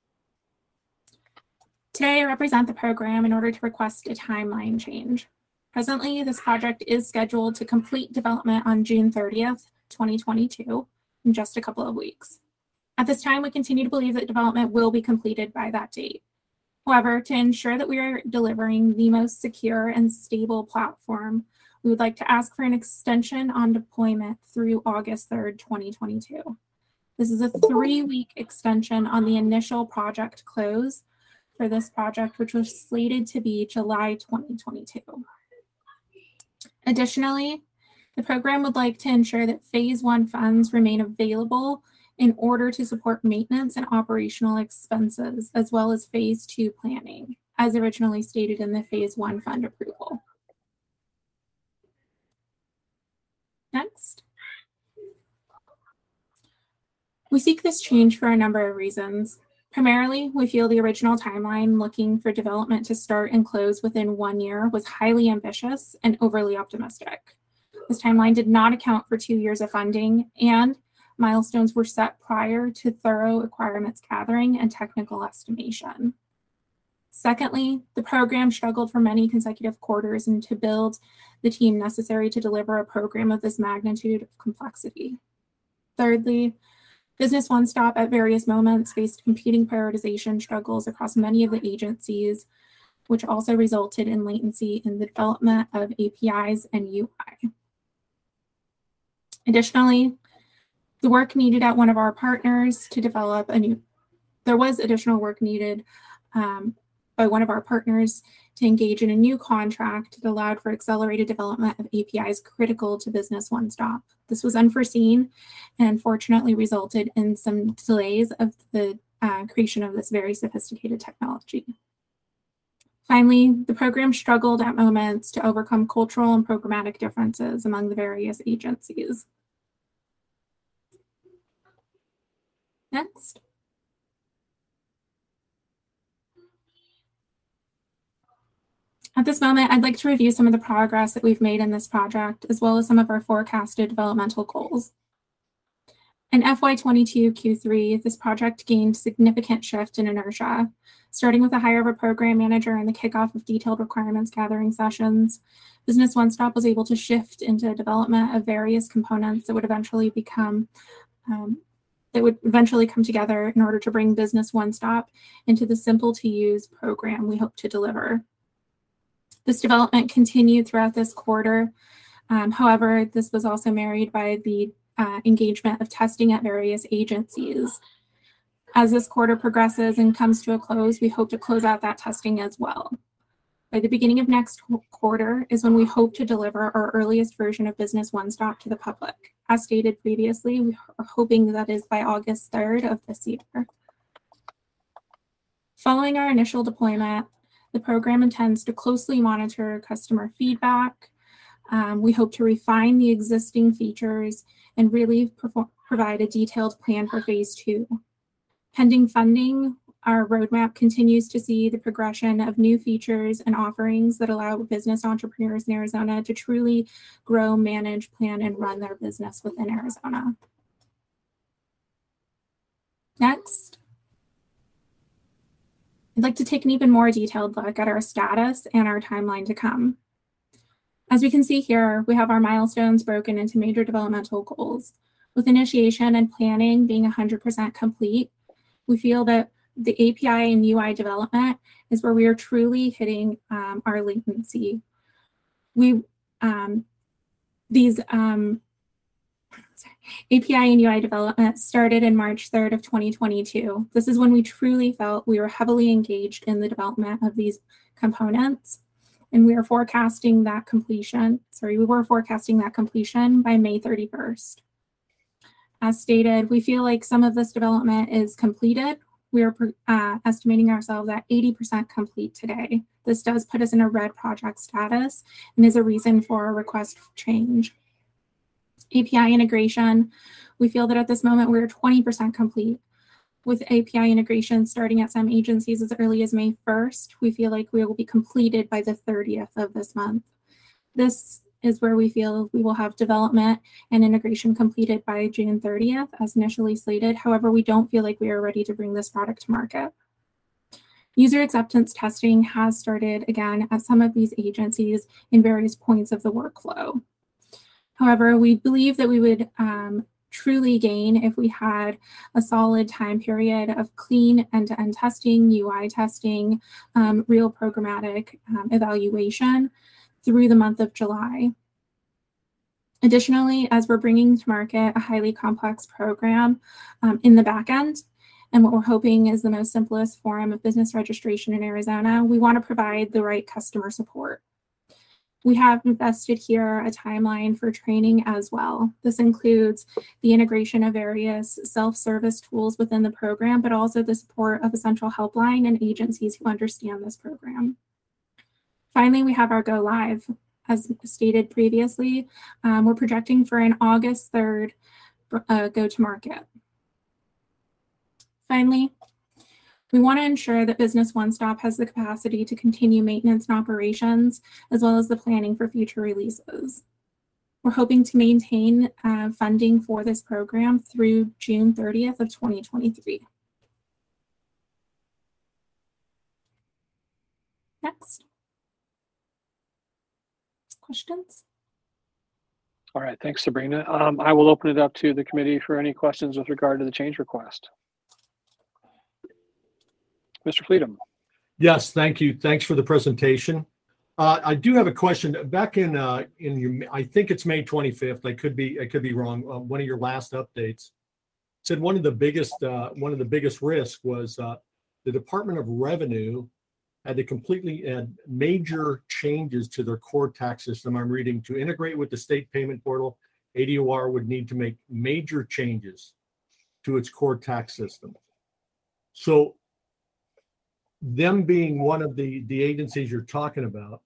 Today, I represent the program in order to request a timeline change. Presently, this project is scheduled to complete development on June thirtieth, twenty twenty-two, in just a couple of weeks. At this time, we continue to believe that development will be completed by that date. However, to ensure that we are delivering the most secure and stable platform, we would like to ask for an extension on deployment through August third, twenty twenty-two. This is a three-week extension on the initial project close for this project, which was slated to be July twenty twenty-two. Additionally, the program would like to ensure that phase one funds remain available in order to support maintenance and operational expenses, as well as phase two planning, as originally stated in the phase one fund approval. Next. We seek this change for a number of reasons. Primarily, we feel the original timeline looking for development to start and close within one year was highly ambitious and overly optimistic. This timeline did not account for two years of funding, and milestones were set prior to thorough requirements gathering and technical estimation. Secondly, the program struggled for many consecutive quarters and to build the team necessary to deliver a program of this magnitude of complexity. Thirdly, Business One Stop at various moments faced competing prioritization struggles across many of the agencies, which also resulted in latency in the development of A P Is and U I. Additionally, the work needed at one of our partners to develop a new, there was additional work needed um, by one of our partners to engage in a new contract that allowed for accelerated development of A P Is critical to Business One Stop. This was unforeseen and unfortunately resulted in some delays of the uh, creation of this very sophisticated technology. Finally, the program struggled at moments to overcome cultural and programmatic differences among the various agencies. Next. At this moment, I'd like to review some of the progress that we've made in this project, as well as some of our forecasted developmental goals. In F Y twenty-two Q three, this project gained significant shift in inertia, starting with the hire of a program manager and the kickoff of detailed requirements gathering sessions. Business One Stop was able to shift into development of various components that would eventually become um, that would eventually come together in order to bring Business One Stop into the simple to use program we hope to deliver. This development continued throughout this quarter. Um, however, this was also married by the uh, engagement of testing at various agencies. As this quarter progresses and comes to a close, we hope to close out that testing as well. By the beginning of next quarter is when we hope to deliver our earliest version of Business One Stop to the public. As stated previously, we are hoping that is by August third of this year. Following our initial deployment, the program intends to closely monitor customer feedback. Um, we hope to refine the existing features and really perform, provide a detailed plan for phase two. Pending funding, our roadmap continues to see the progression of new features and offerings that allow business entrepreneurs in Arizona to truly grow, manage, plan, and run their business within Arizona. Next. I'd like to take an even more detailed look at our status and our timeline to come. As we can see here, we have our milestones broken into major developmental goals. With initiation and planning being one hundred percent complete, we feel that the A P I and U I development is where we are truly hitting um, our latency. We, um, these um, A P I and U I development started in March third of twenty twenty-two. This is when we truly felt we were heavily engaged in the development of these components, and we are forecasting that completion, sorry, we were forecasting that completion by May thirty-first. As stated, we feel like some of this development is completed. We are uh, estimating ourselves at eighty percent complete today. This does put us in a red project status and is a reason for a request for change. A P I integration, we feel that at this moment we're twenty percent complete. With A P I integration starting at some agencies as early as May first, we feel like we will be completed by the thirtieth of this month. This is where we feel we will have development and integration completed by June thirtieth as initially slated. However, we don't feel like we are ready to bring this product to market. User acceptance testing has started again at some of these agencies in various points of the workflow. However, we believe that we would um, truly gain if we had a solid time period of clean end-to-end testing, U I testing, um, real programmatic um, evaluation through the month of July. Additionally, as we're bringing to market a highly complex program um, in the back end, and what we're hoping is the most simplest form of business registration in Arizona, we want to provide the right customer support. We have invested here a timeline for training as well. This includes the integration of various self-service tools within the program, but also the support of a central helpline and agencies who understand this program. Finally, we have our go live. As stated previously, um, we're projecting for an August third uh, go to market. Finally, we want to ensure that Business One Stop has the capacity to continue maintenance and operations, as well as the planning for future releases. We're hoping to maintain uh, funding for this program through June thirtieth of twenty twenty-three. Next. Questions? All right, thanks, Sabrina. Um, I will open it up to the committee for any questions with regard to the change request. Mister Fleetum. Yes, thank you. Thanks for the presentation. Uh, I do have a question. Back in uh, in your, I think it's May twenty-fifth. I could be I could be wrong. Uh, one of your last updates said one of the biggest uh, one of the biggest risks was uh, the Department of Revenue had to completely add major changes to their core tax system. I'm reading to integrate with the state payment portal. A D O R would need to make major changes to its core tax system. So, them being one of the, the agencies you're talking about,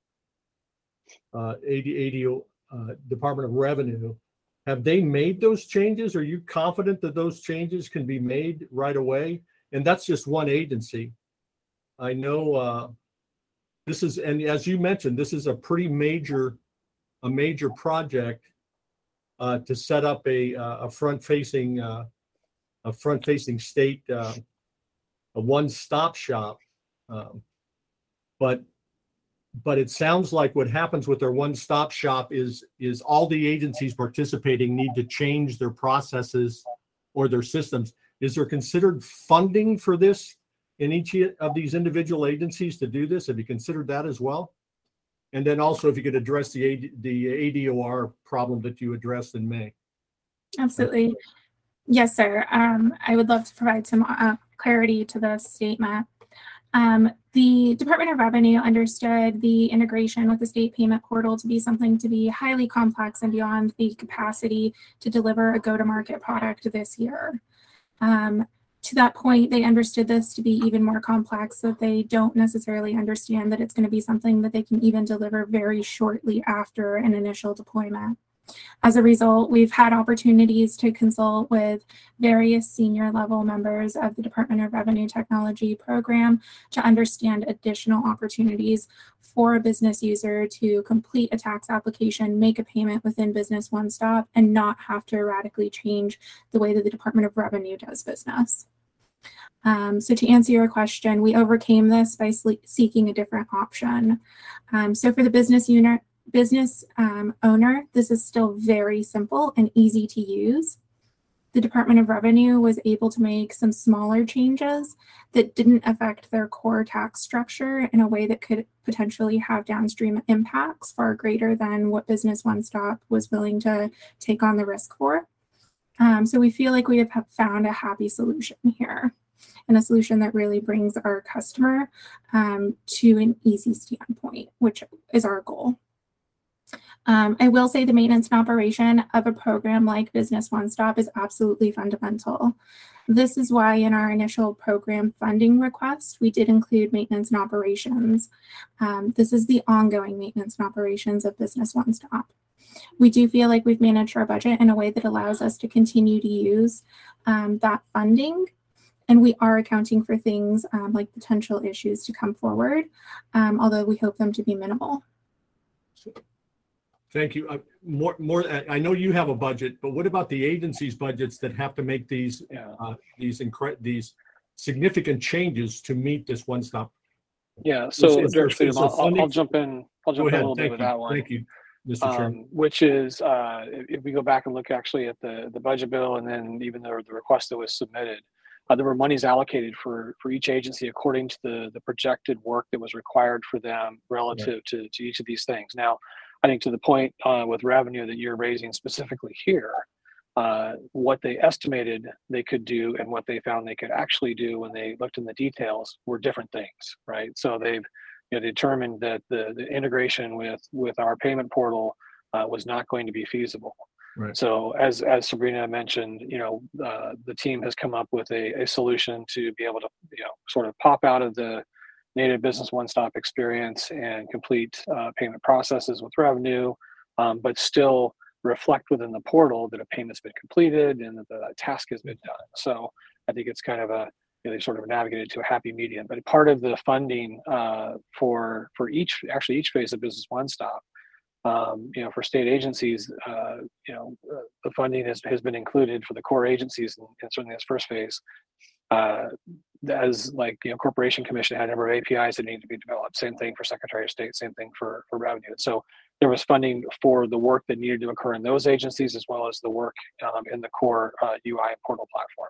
uh, A D O, uh, Department of Revenue, have they made those changes? Are you confident that those changes can be made right away? And that's just one agency. I know uh, this is, and as you mentioned, this is a pretty major, a major project uh, to set up a, a front-facing, uh, a front-facing state, uh, a one-stop shop. Um, but but it sounds like what happens with their one-stop shop is is all the agencies participating need to change their processes or their systems. Is there considered funding for this in each of these individual agencies to do this? Have you considered that as well? And then also if you could address the A D, the A D O R problem that you addressed in May. Absolutely. Yes, sir. Um, I would love to provide some uh, clarity to the statement. Um, the Department of Revenue understood the integration with the state payment portal to be something to be highly complex and beyond the capacity to deliver a go-to-market product this year. Um, to that point, they understood this to be even more complex, so that they don't necessarily understand that it's going to be something that they can even deliver very shortly after an initial deployment. As a result, we've had opportunities to consult with various senior level members of the Department of Revenue Technology program to understand additional opportunities for a business user to complete a tax application, make a payment within Business One Stop, and not have to radically change the way that the Department of Revenue does business. Um, so to answer your question, we overcame this by seeking a different option. Um, so for the business unit, business um, owner, this is still very simple and easy to use. The Department of Revenue was able to make some smaller changes that didn't affect their core tax structure in a way that could potentially have downstream impacts far greater than what Business One Stop was willing to take on the risk for. Um, so we feel like we have found a happy solution here, and a solution that really brings our customer um, to an easy standpoint, which is our goal. Um, I will say the maintenance and operation of a program like Business One Stop is absolutely fundamental. This is why in our initial program funding request, we did include maintenance and operations. Um, this is the ongoing maintenance and operations of Business One Stop. We do feel like we've managed our budget in a way that allows us to continue to use um, that funding. And we are accounting for things um, like potential issues to come forward, um, although we hope them to be minimal. Thank you. Uh, more, more. I know you have a budget, but what about the agencies' budgets that have to make these, uh, these incre- these significant changes to meet this one-stop. Yeah, so Is- is Director there- is Freedom, there I'll, I'll- funding? I'll jump in. I'll Go jump in a ahead. little bit Thank with you. that one. Thank you, Mister Chairman. Um, which is, uh, if if we go back and look actually at the, the budget bill and then even the, the request that was submitted, uh, there were monies allocated for, for each agency according to the, the projected work that was required for them relative to, to each of these things. Now, I think to the point uh, with revenue that you're raising specifically here, uh, what they estimated they could do and what they found they could actually do when they looked in the details were different things, right? So they've you know, determined that the, the integration with, with our payment portal uh, was not going to be feasible. Right. So as, as Sabrina mentioned, you know, uh, the team has come up with a, a solution to be able to, you know, sort of pop out of the native business one-stop experience and complete uh, payment processes with revenue, um, but still reflect within the portal that a payment's been completed and that the task has been done. So I think it's kind of a, you know, they sort of navigated to a happy medium. But part of the funding uh, for for each, actually each phase of Business One Stop, um, you know, for state agencies, uh, you know, uh, the funding has, has been included for the core agencies, and, and certainly this first phase. Uh, as like, you know, Corporation Commission had a number of A P Is that need to be developed. Same thing for Secretary of State, same thing for, for revenue. And so there was funding for the work that needed to occur in those agencies, as well as the work um, in the core uh, U I and portal platform.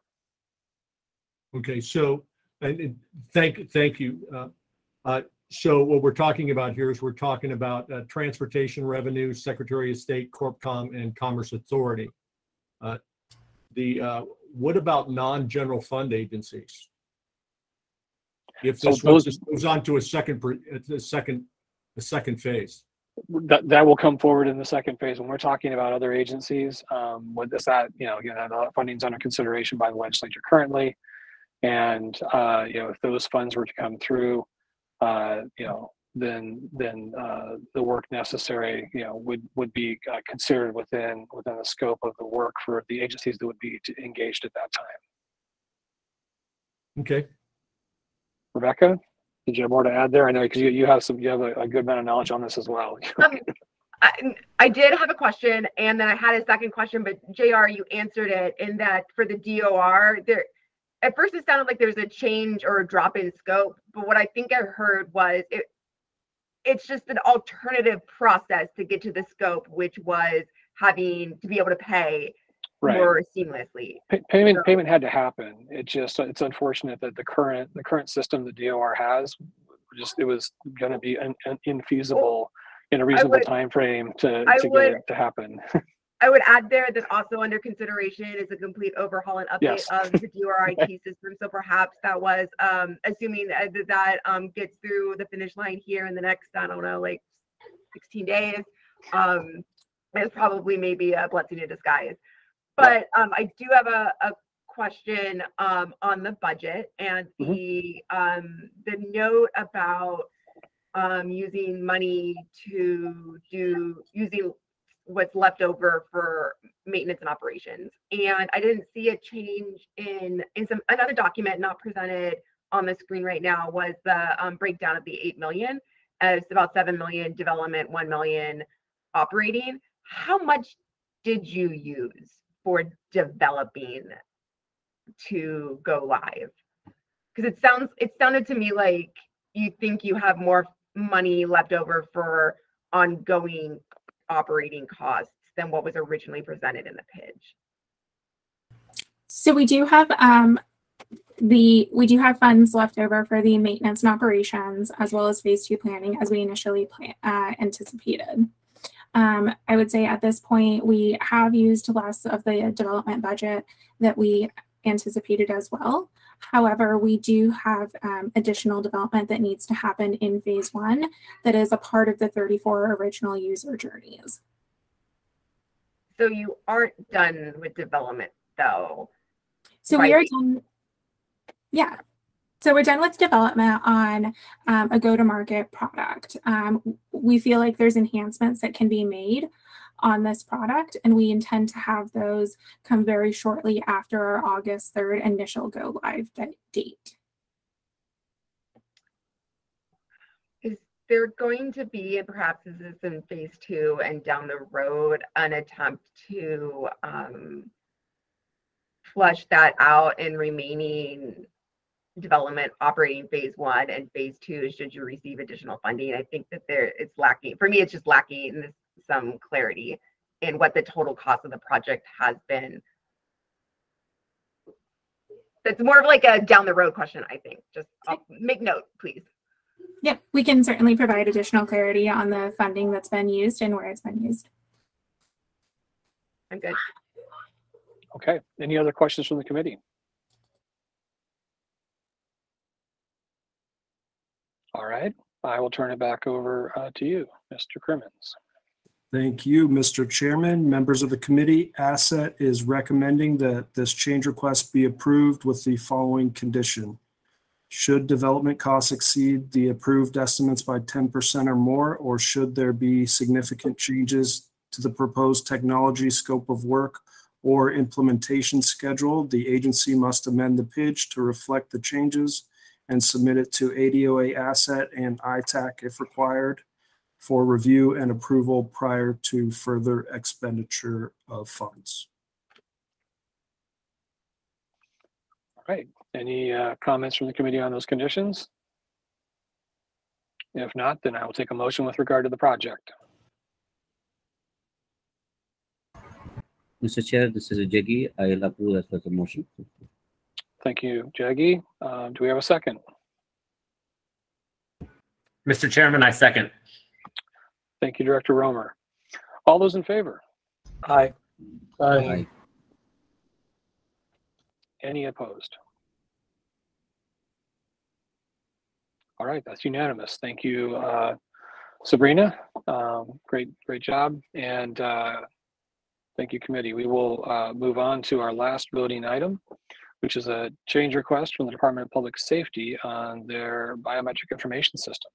Okay, so and, and thank thank you. Uh, uh, so what we're talking about here is we're talking about uh, transportation revenue, Secretary of State, CorpCom, and Commerce Authority. Uh, the uh, what about non-general fund agencies? If this So those- was, goes on to a second, per- a second, a second phase. That, that will come forward in the second phase. When we're talking about other agencies, um, with this, that, you know, again, that funding's under consideration by the legislature currently. And, uh, you know, if those funds were to come through, uh, you know, then, then uh, the work necessary, you know, would, would be uh, considered within, within the scope of the work for the agencies that would be engaged at that time. Okay. Rebecca, did you have more to add there? I know because you, you have some, you have a, a good amount of knowledge on this as well. Um, I, I did have a question, and then I had a second question, but J R, you answered it in that for the D O R, there, at first it sounded like there's a change or a drop in scope, but what I think I heard was it, it's just an alternative process to get to the scope, which was having to be able to pay Right. more seamlessly. Pay- Payment So- payment had to happen. It just it's unfortunate that the current the current system the D O R has just it was going to be un, un, infeasible in a reasonable would- time frame to I to would- get it to happen. I would add there that also under consideration is a complete overhaul and update Yes. of the D O R I T system. So perhaps that was, um, assuming that that um, gets through the finish line here in the next, I don't know, like sixteen days, um, is probably maybe a blessing in disguise. But um, I do have a, a question um, on the budget and the um, the note about um, using money to do using what's left over for maintenance and operations. And I didn't see a change in in some another document not presented on the screen right now was the um, breakdown of the eight million. Uh, it's about seven million development, one million operating. How much did you use for developing to go live? Because it sounds it sounded to me like you think you have more money left over for ongoing operating costs than what was originally presented in the pitch. So we do have um, the we do have funds left over for the maintenance and operations as well as phase two planning as we initially plan, uh, anticipated. Um, I would say at this point we have used less of the development budget that we anticipated as well. However, we do have um, additional development that needs to happen in phase one that is a part of the thirty-four original user journeys. So you aren't done with development though. So we are done, yeah. So we're done with development on um, a go-to-market product. Um, we feel like there's enhancements that can be made on this product, and we intend to have those come very shortly after our August third initial go live date. Is there going to be, and perhaps this is in phase two and down the road, an attempt to um, flush that out in remaining development operating phase one and phase two should you receive additional funding. I think that there it's lacking. For me, it's just lacking in this, some clarity in what the total cost of the project has been. It's more of like a down the road question, I think. Just I'll make note, please. Yep, we can certainly provide additional clarity on the funding that's been used and where it's been used. I'm good. Okay. Any other questions from the committee? All right. I will turn it back over uh, to you, Mister Crimmins. Thank you, Mister Chairman. Members of the committee, Asset is recommending that this change request be approved with the following condition. Should development costs exceed the approved estimates by ten percent or more, or should there be significant changes to the proposed technology, scope of work, or implementation schedule, the agency must amend the P I D G to reflect the changes and submit it to A D O A Asset and I TAC if required for review and approval prior to further expenditure of funds. All right. Any uh, comments from the committee on those conditions? If not, then I will take a motion with regard to the project. Mister Chair, this is Jaggi. I will approve as per the motion. Thank you, Jaggi. Um, do we have a second? Mister Chairman, I second. Thank you, Director Romer. All those in favor? Aye. Aye. Any opposed? All right, that's unanimous. Thank you, uh, Sabrina. Um, great, great job. And uh, thank you, committee. We will uh, move on to our last voting item, which is a change request from the Department of Public Safety on their biometric information system.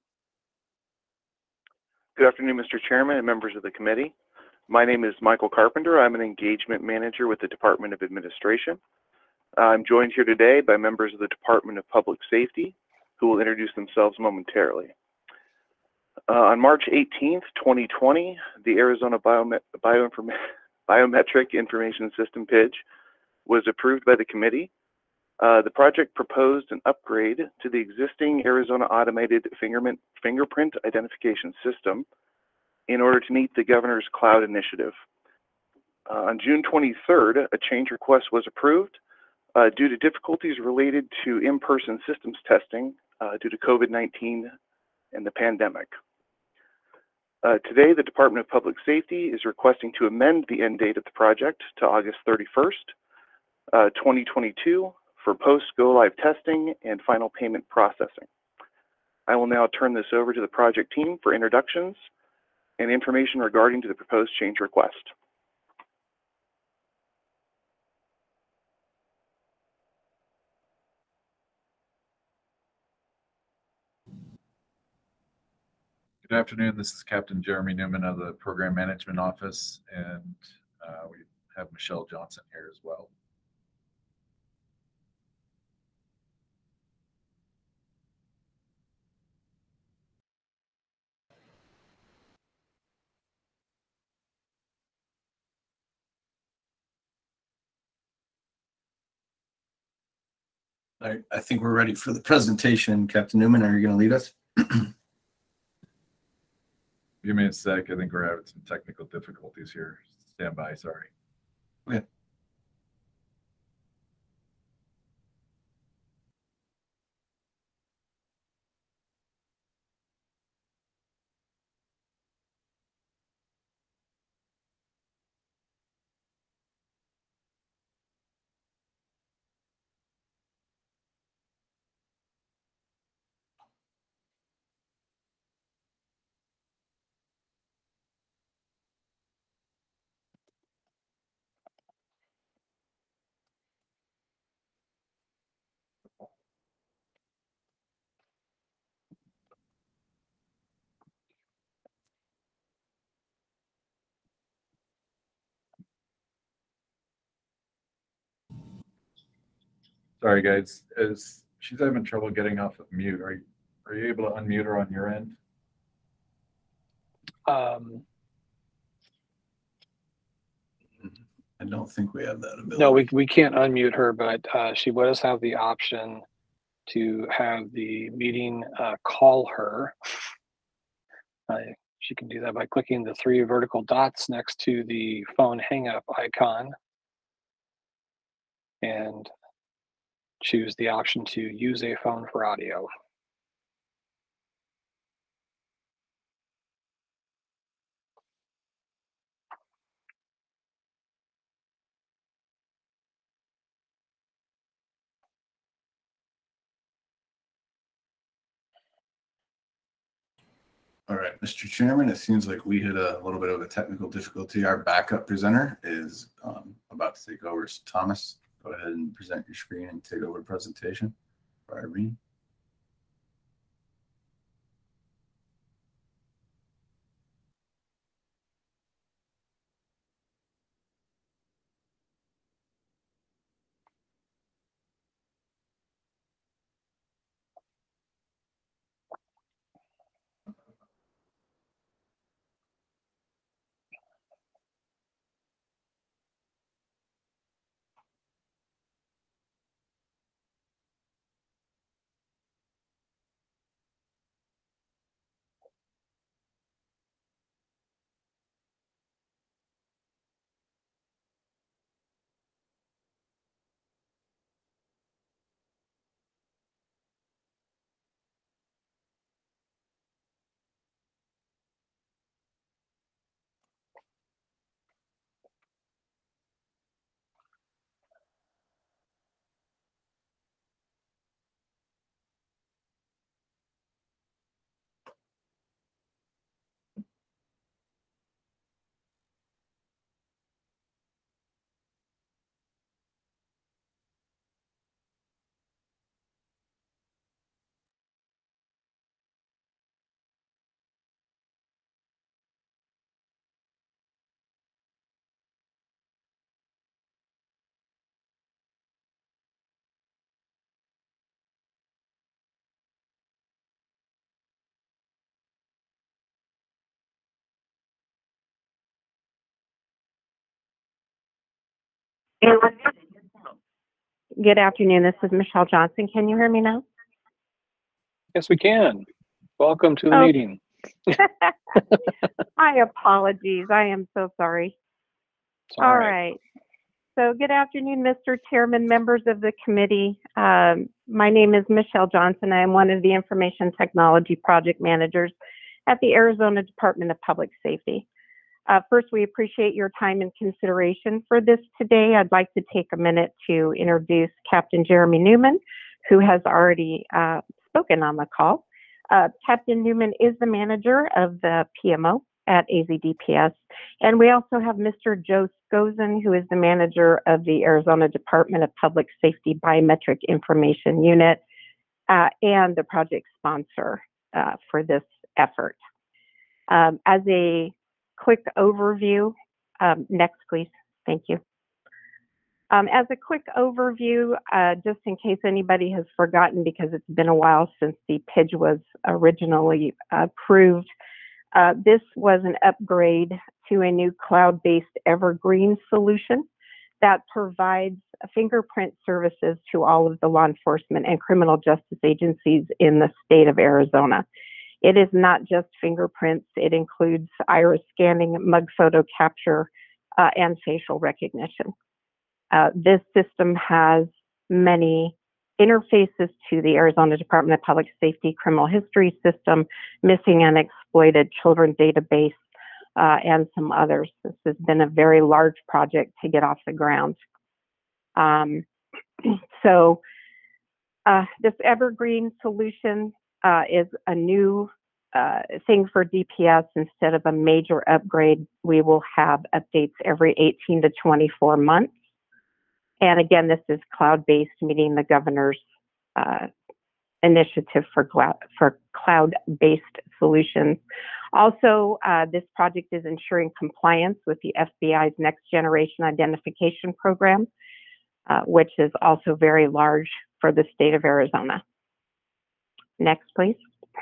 Good afternoon, Mister Chairman and members of the committee. My name is Michael Carpenter. I'm an engagement manager with the Department of Administration. I'm joined here today by members of the Department of Public Safety, who will introduce themselves momentarily. Uh, on March eighteenth, twenty twenty, the Arizona Biome Bioinform Biometric Information System P I D G was approved by the committee. Uh, the project proposed an upgrade to the existing Arizona Automated Fingerprint, Fingerprint Identification System in order to meet the governor's cloud initiative. Uh, on June twenty-third, a change request was approved uh, due to difficulties related to in-person systems testing uh, due to COVID nineteen and the pandemic. Uh, today, the Department of Public Safety is requesting to amend the end date of the project to August thirty-first, uh, twenty twenty-two for post-go-live testing and final payment processing. I will now turn this over to the project team for introductions and information regarding to the proposed change request. Good afternoon. This is Captain Jeremy Newman of the Program Management Office, and uh, we have Michelle Johnson here as well. I, I think we're ready for the presentation. Captain Newman, are you going to lead us? Give me a sec. I think we're having some technical difficulties here. Stand by. Sorry. Okay. Sorry, guys. As she's having trouble getting off of mute, are you are you able to unmute her on your end? Um, I don't think we have that ability. no, we, we can't unmute her, but uh, she does have the option to have the meeting uh, call her. Uh, she can do that by clicking the three vertical dots next to the phone hang up icon and choose the option to use a phone for audio. All right, Mister Chairman, it seems like we hit a little bit of a technical difficulty. Our backup presenter is um, about to take over. So Thomas, go ahead and present your screen and take over the presentation for Irene. Good afternoon. This is Michelle Johnson. Can you hear me now? Yes, we can. Welcome to the Oh. meeting. My apologies. I am so sorry. all All right. right. So good afternoon, Mister Chairman, members of the committee. Um, my name is Michelle Johnson. I am one of the Information Technology Project Managers at the Arizona Department of Public Safety. Uh, first, we appreciate your time and consideration for this today. I'd like to take a minute to introduce Captain Jeremy Newman, who has already uh, spoken on the call. Uh, Captain Newman is the manager of the P M O at A Z D P S. And we also have Mister Joe Skozin, who is the manager of the Arizona Department of Public Safety Biometric Information Unit uh, and the project sponsor uh, for this effort. Um, as a quick overview, um, next please, thank you. Um, as a quick overview, uh, just in case anybody has forgotten, because it's been a while since the P I J was originally approved, uh, this was an upgrade to a new cloud-based Evergreen solution that provides fingerprint services to all of the law enforcement and criminal justice agencies in the state of Arizona. It is not just fingerprints, it includes iris scanning, mug photo capture, uh, and facial recognition. Uh, this system has many interfaces to the Arizona Department of Public Safety criminal history system, missing and exploited children database, uh, and some others. This has been a very large project to get off the ground. Um, so uh, this Evergreen solution uh, is a new uh, thing for D P S. Instead of a major upgrade, we will have updates every eighteen to twenty-four months. And again, this is cloud-based, meeting the governor's uh, initiative for, for cloud-based solutions. Also, uh, this project is ensuring compliance with the F B I's Next Generation Identification Program, uh, which is also very large for the state of Arizona. Next, please.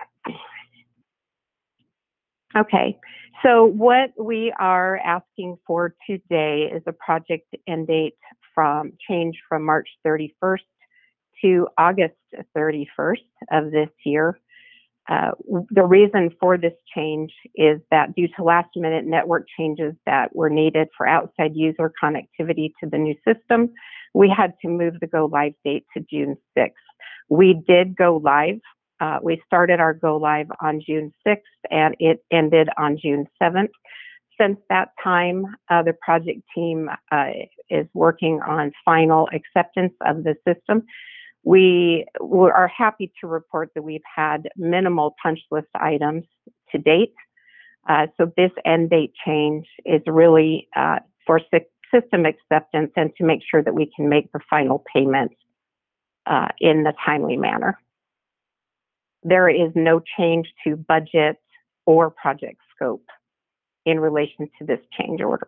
Okay, so what we are asking for today is a project end date from change from March thirty-first to August thirty-first of this year. Uh, the reason for this change is that due to last minute network changes that were needed for outside user connectivity to the new system, we had to move the go live date to June sixth. We did go live. Uh, we started our go live on June sixth and it ended on June seventh. Since that time, uh, the project team uh, is working on final acceptance of the system. We are happy to report that we've had minimal punch list items to date. Uh, so this end date change is really uh, for system acceptance and to make sure that we can make the final payment uh, in a timely manner. There is no change to budget or project scope in relation to this change order.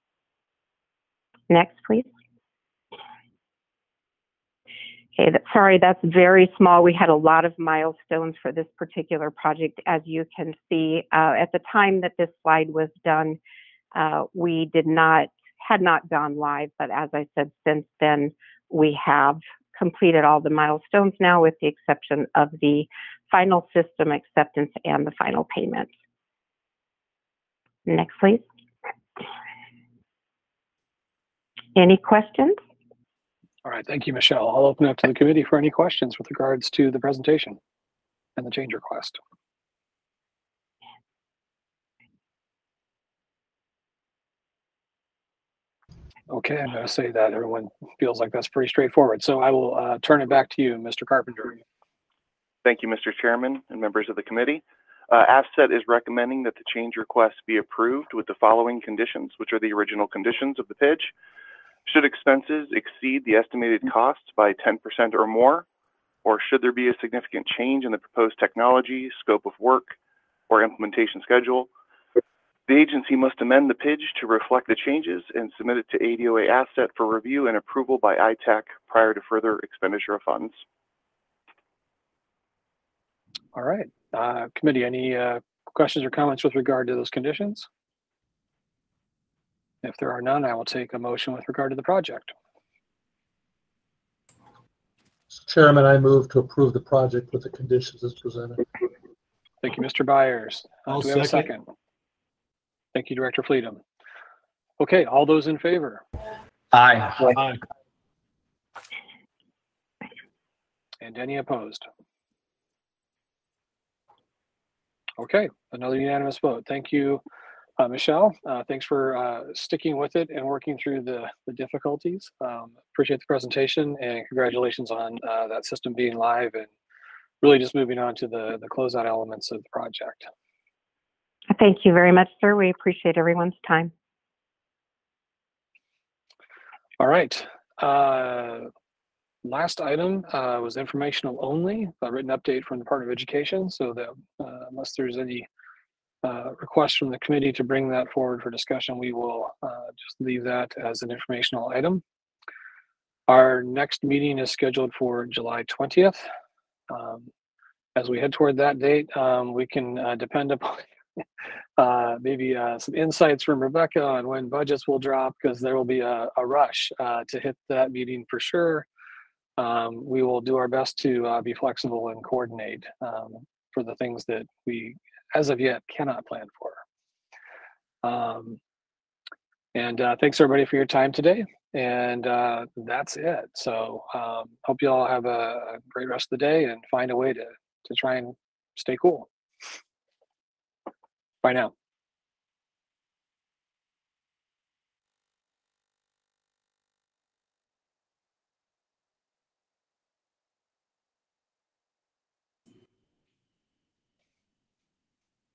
Next, please. Okay, that, sorry, that's very small. We had a lot of milestones for this particular project. As you can see, uh, at the time that this slide was done, uh, we did not, had not gone live, but as I said, since then, we have completed all the milestones now with the exception of the final system acceptance and the final payment. Next, please. Any questions? All right, thank you, Michelle. I'll open it up to the committee for any questions with regards to the presentation and the change request. Okay, I'm going to say that everyone feels like that's pretty straightforward. So I will uh, turn it back to you, Mister Carpenter. Thank you, Mister Chairman and members of the committee. Uh, AFSET is recommending that the change request be approved with the following conditions, which are the original conditions of the P I D G. Should expenses exceed the estimated costs by ten percent or more, or should there be a significant change in the proposed technology, scope of work, or implementation schedule, the agency must amend the P I D G to reflect the changes and submit it to A D O A AFSET for review and approval by I TAC prior to further expenditure of funds. All right, uh, committee, any uh, questions or comments with regard to those conditions? If there are none, I will take a motion with regard to the project. Chairman, I move to approve the project with the conditions as presented. Thank you, Mister Byers. Uh, I'll do we have a second. second? Thank you, Director Fleetum. Okay, all those in favor? Aye. Aye. And any opposed? Okay, another unanimous vote. Thank you, uh, Michelle. Uh, thanks for uh, sticking with it and working through the, the difficulties. Um, appreciate the presentation and congratulations on uh, that system being live and really just moving on to the, the closeout elements of the project. Thank you very much, sir. We appreciate everyone's time. All right. Uh, last item uh, was informational only, a written update from the Department of Education. So that uh, unless there's any uh, request from the committee to bring that forward for discussion, we will uh, just leave that as an informational item. Our next meeting is scheduled for July twentieth. Um, as we head toward that date, um, we can uh, depend upon uh, maybe uh, some insights from Rebecca on when budgets will drop, because there will be a, a rush uh, to hit that meeting for sure. Um, we will do our best to uh, be flexible and coordinate um, for the things that we, as of yet, cannot plan for. Um, and uh, thanks everybody for your time today. And uh, that's it. So um, hope you all have a, a great rest of the day and find a way to, to try and stay cool. Bye now.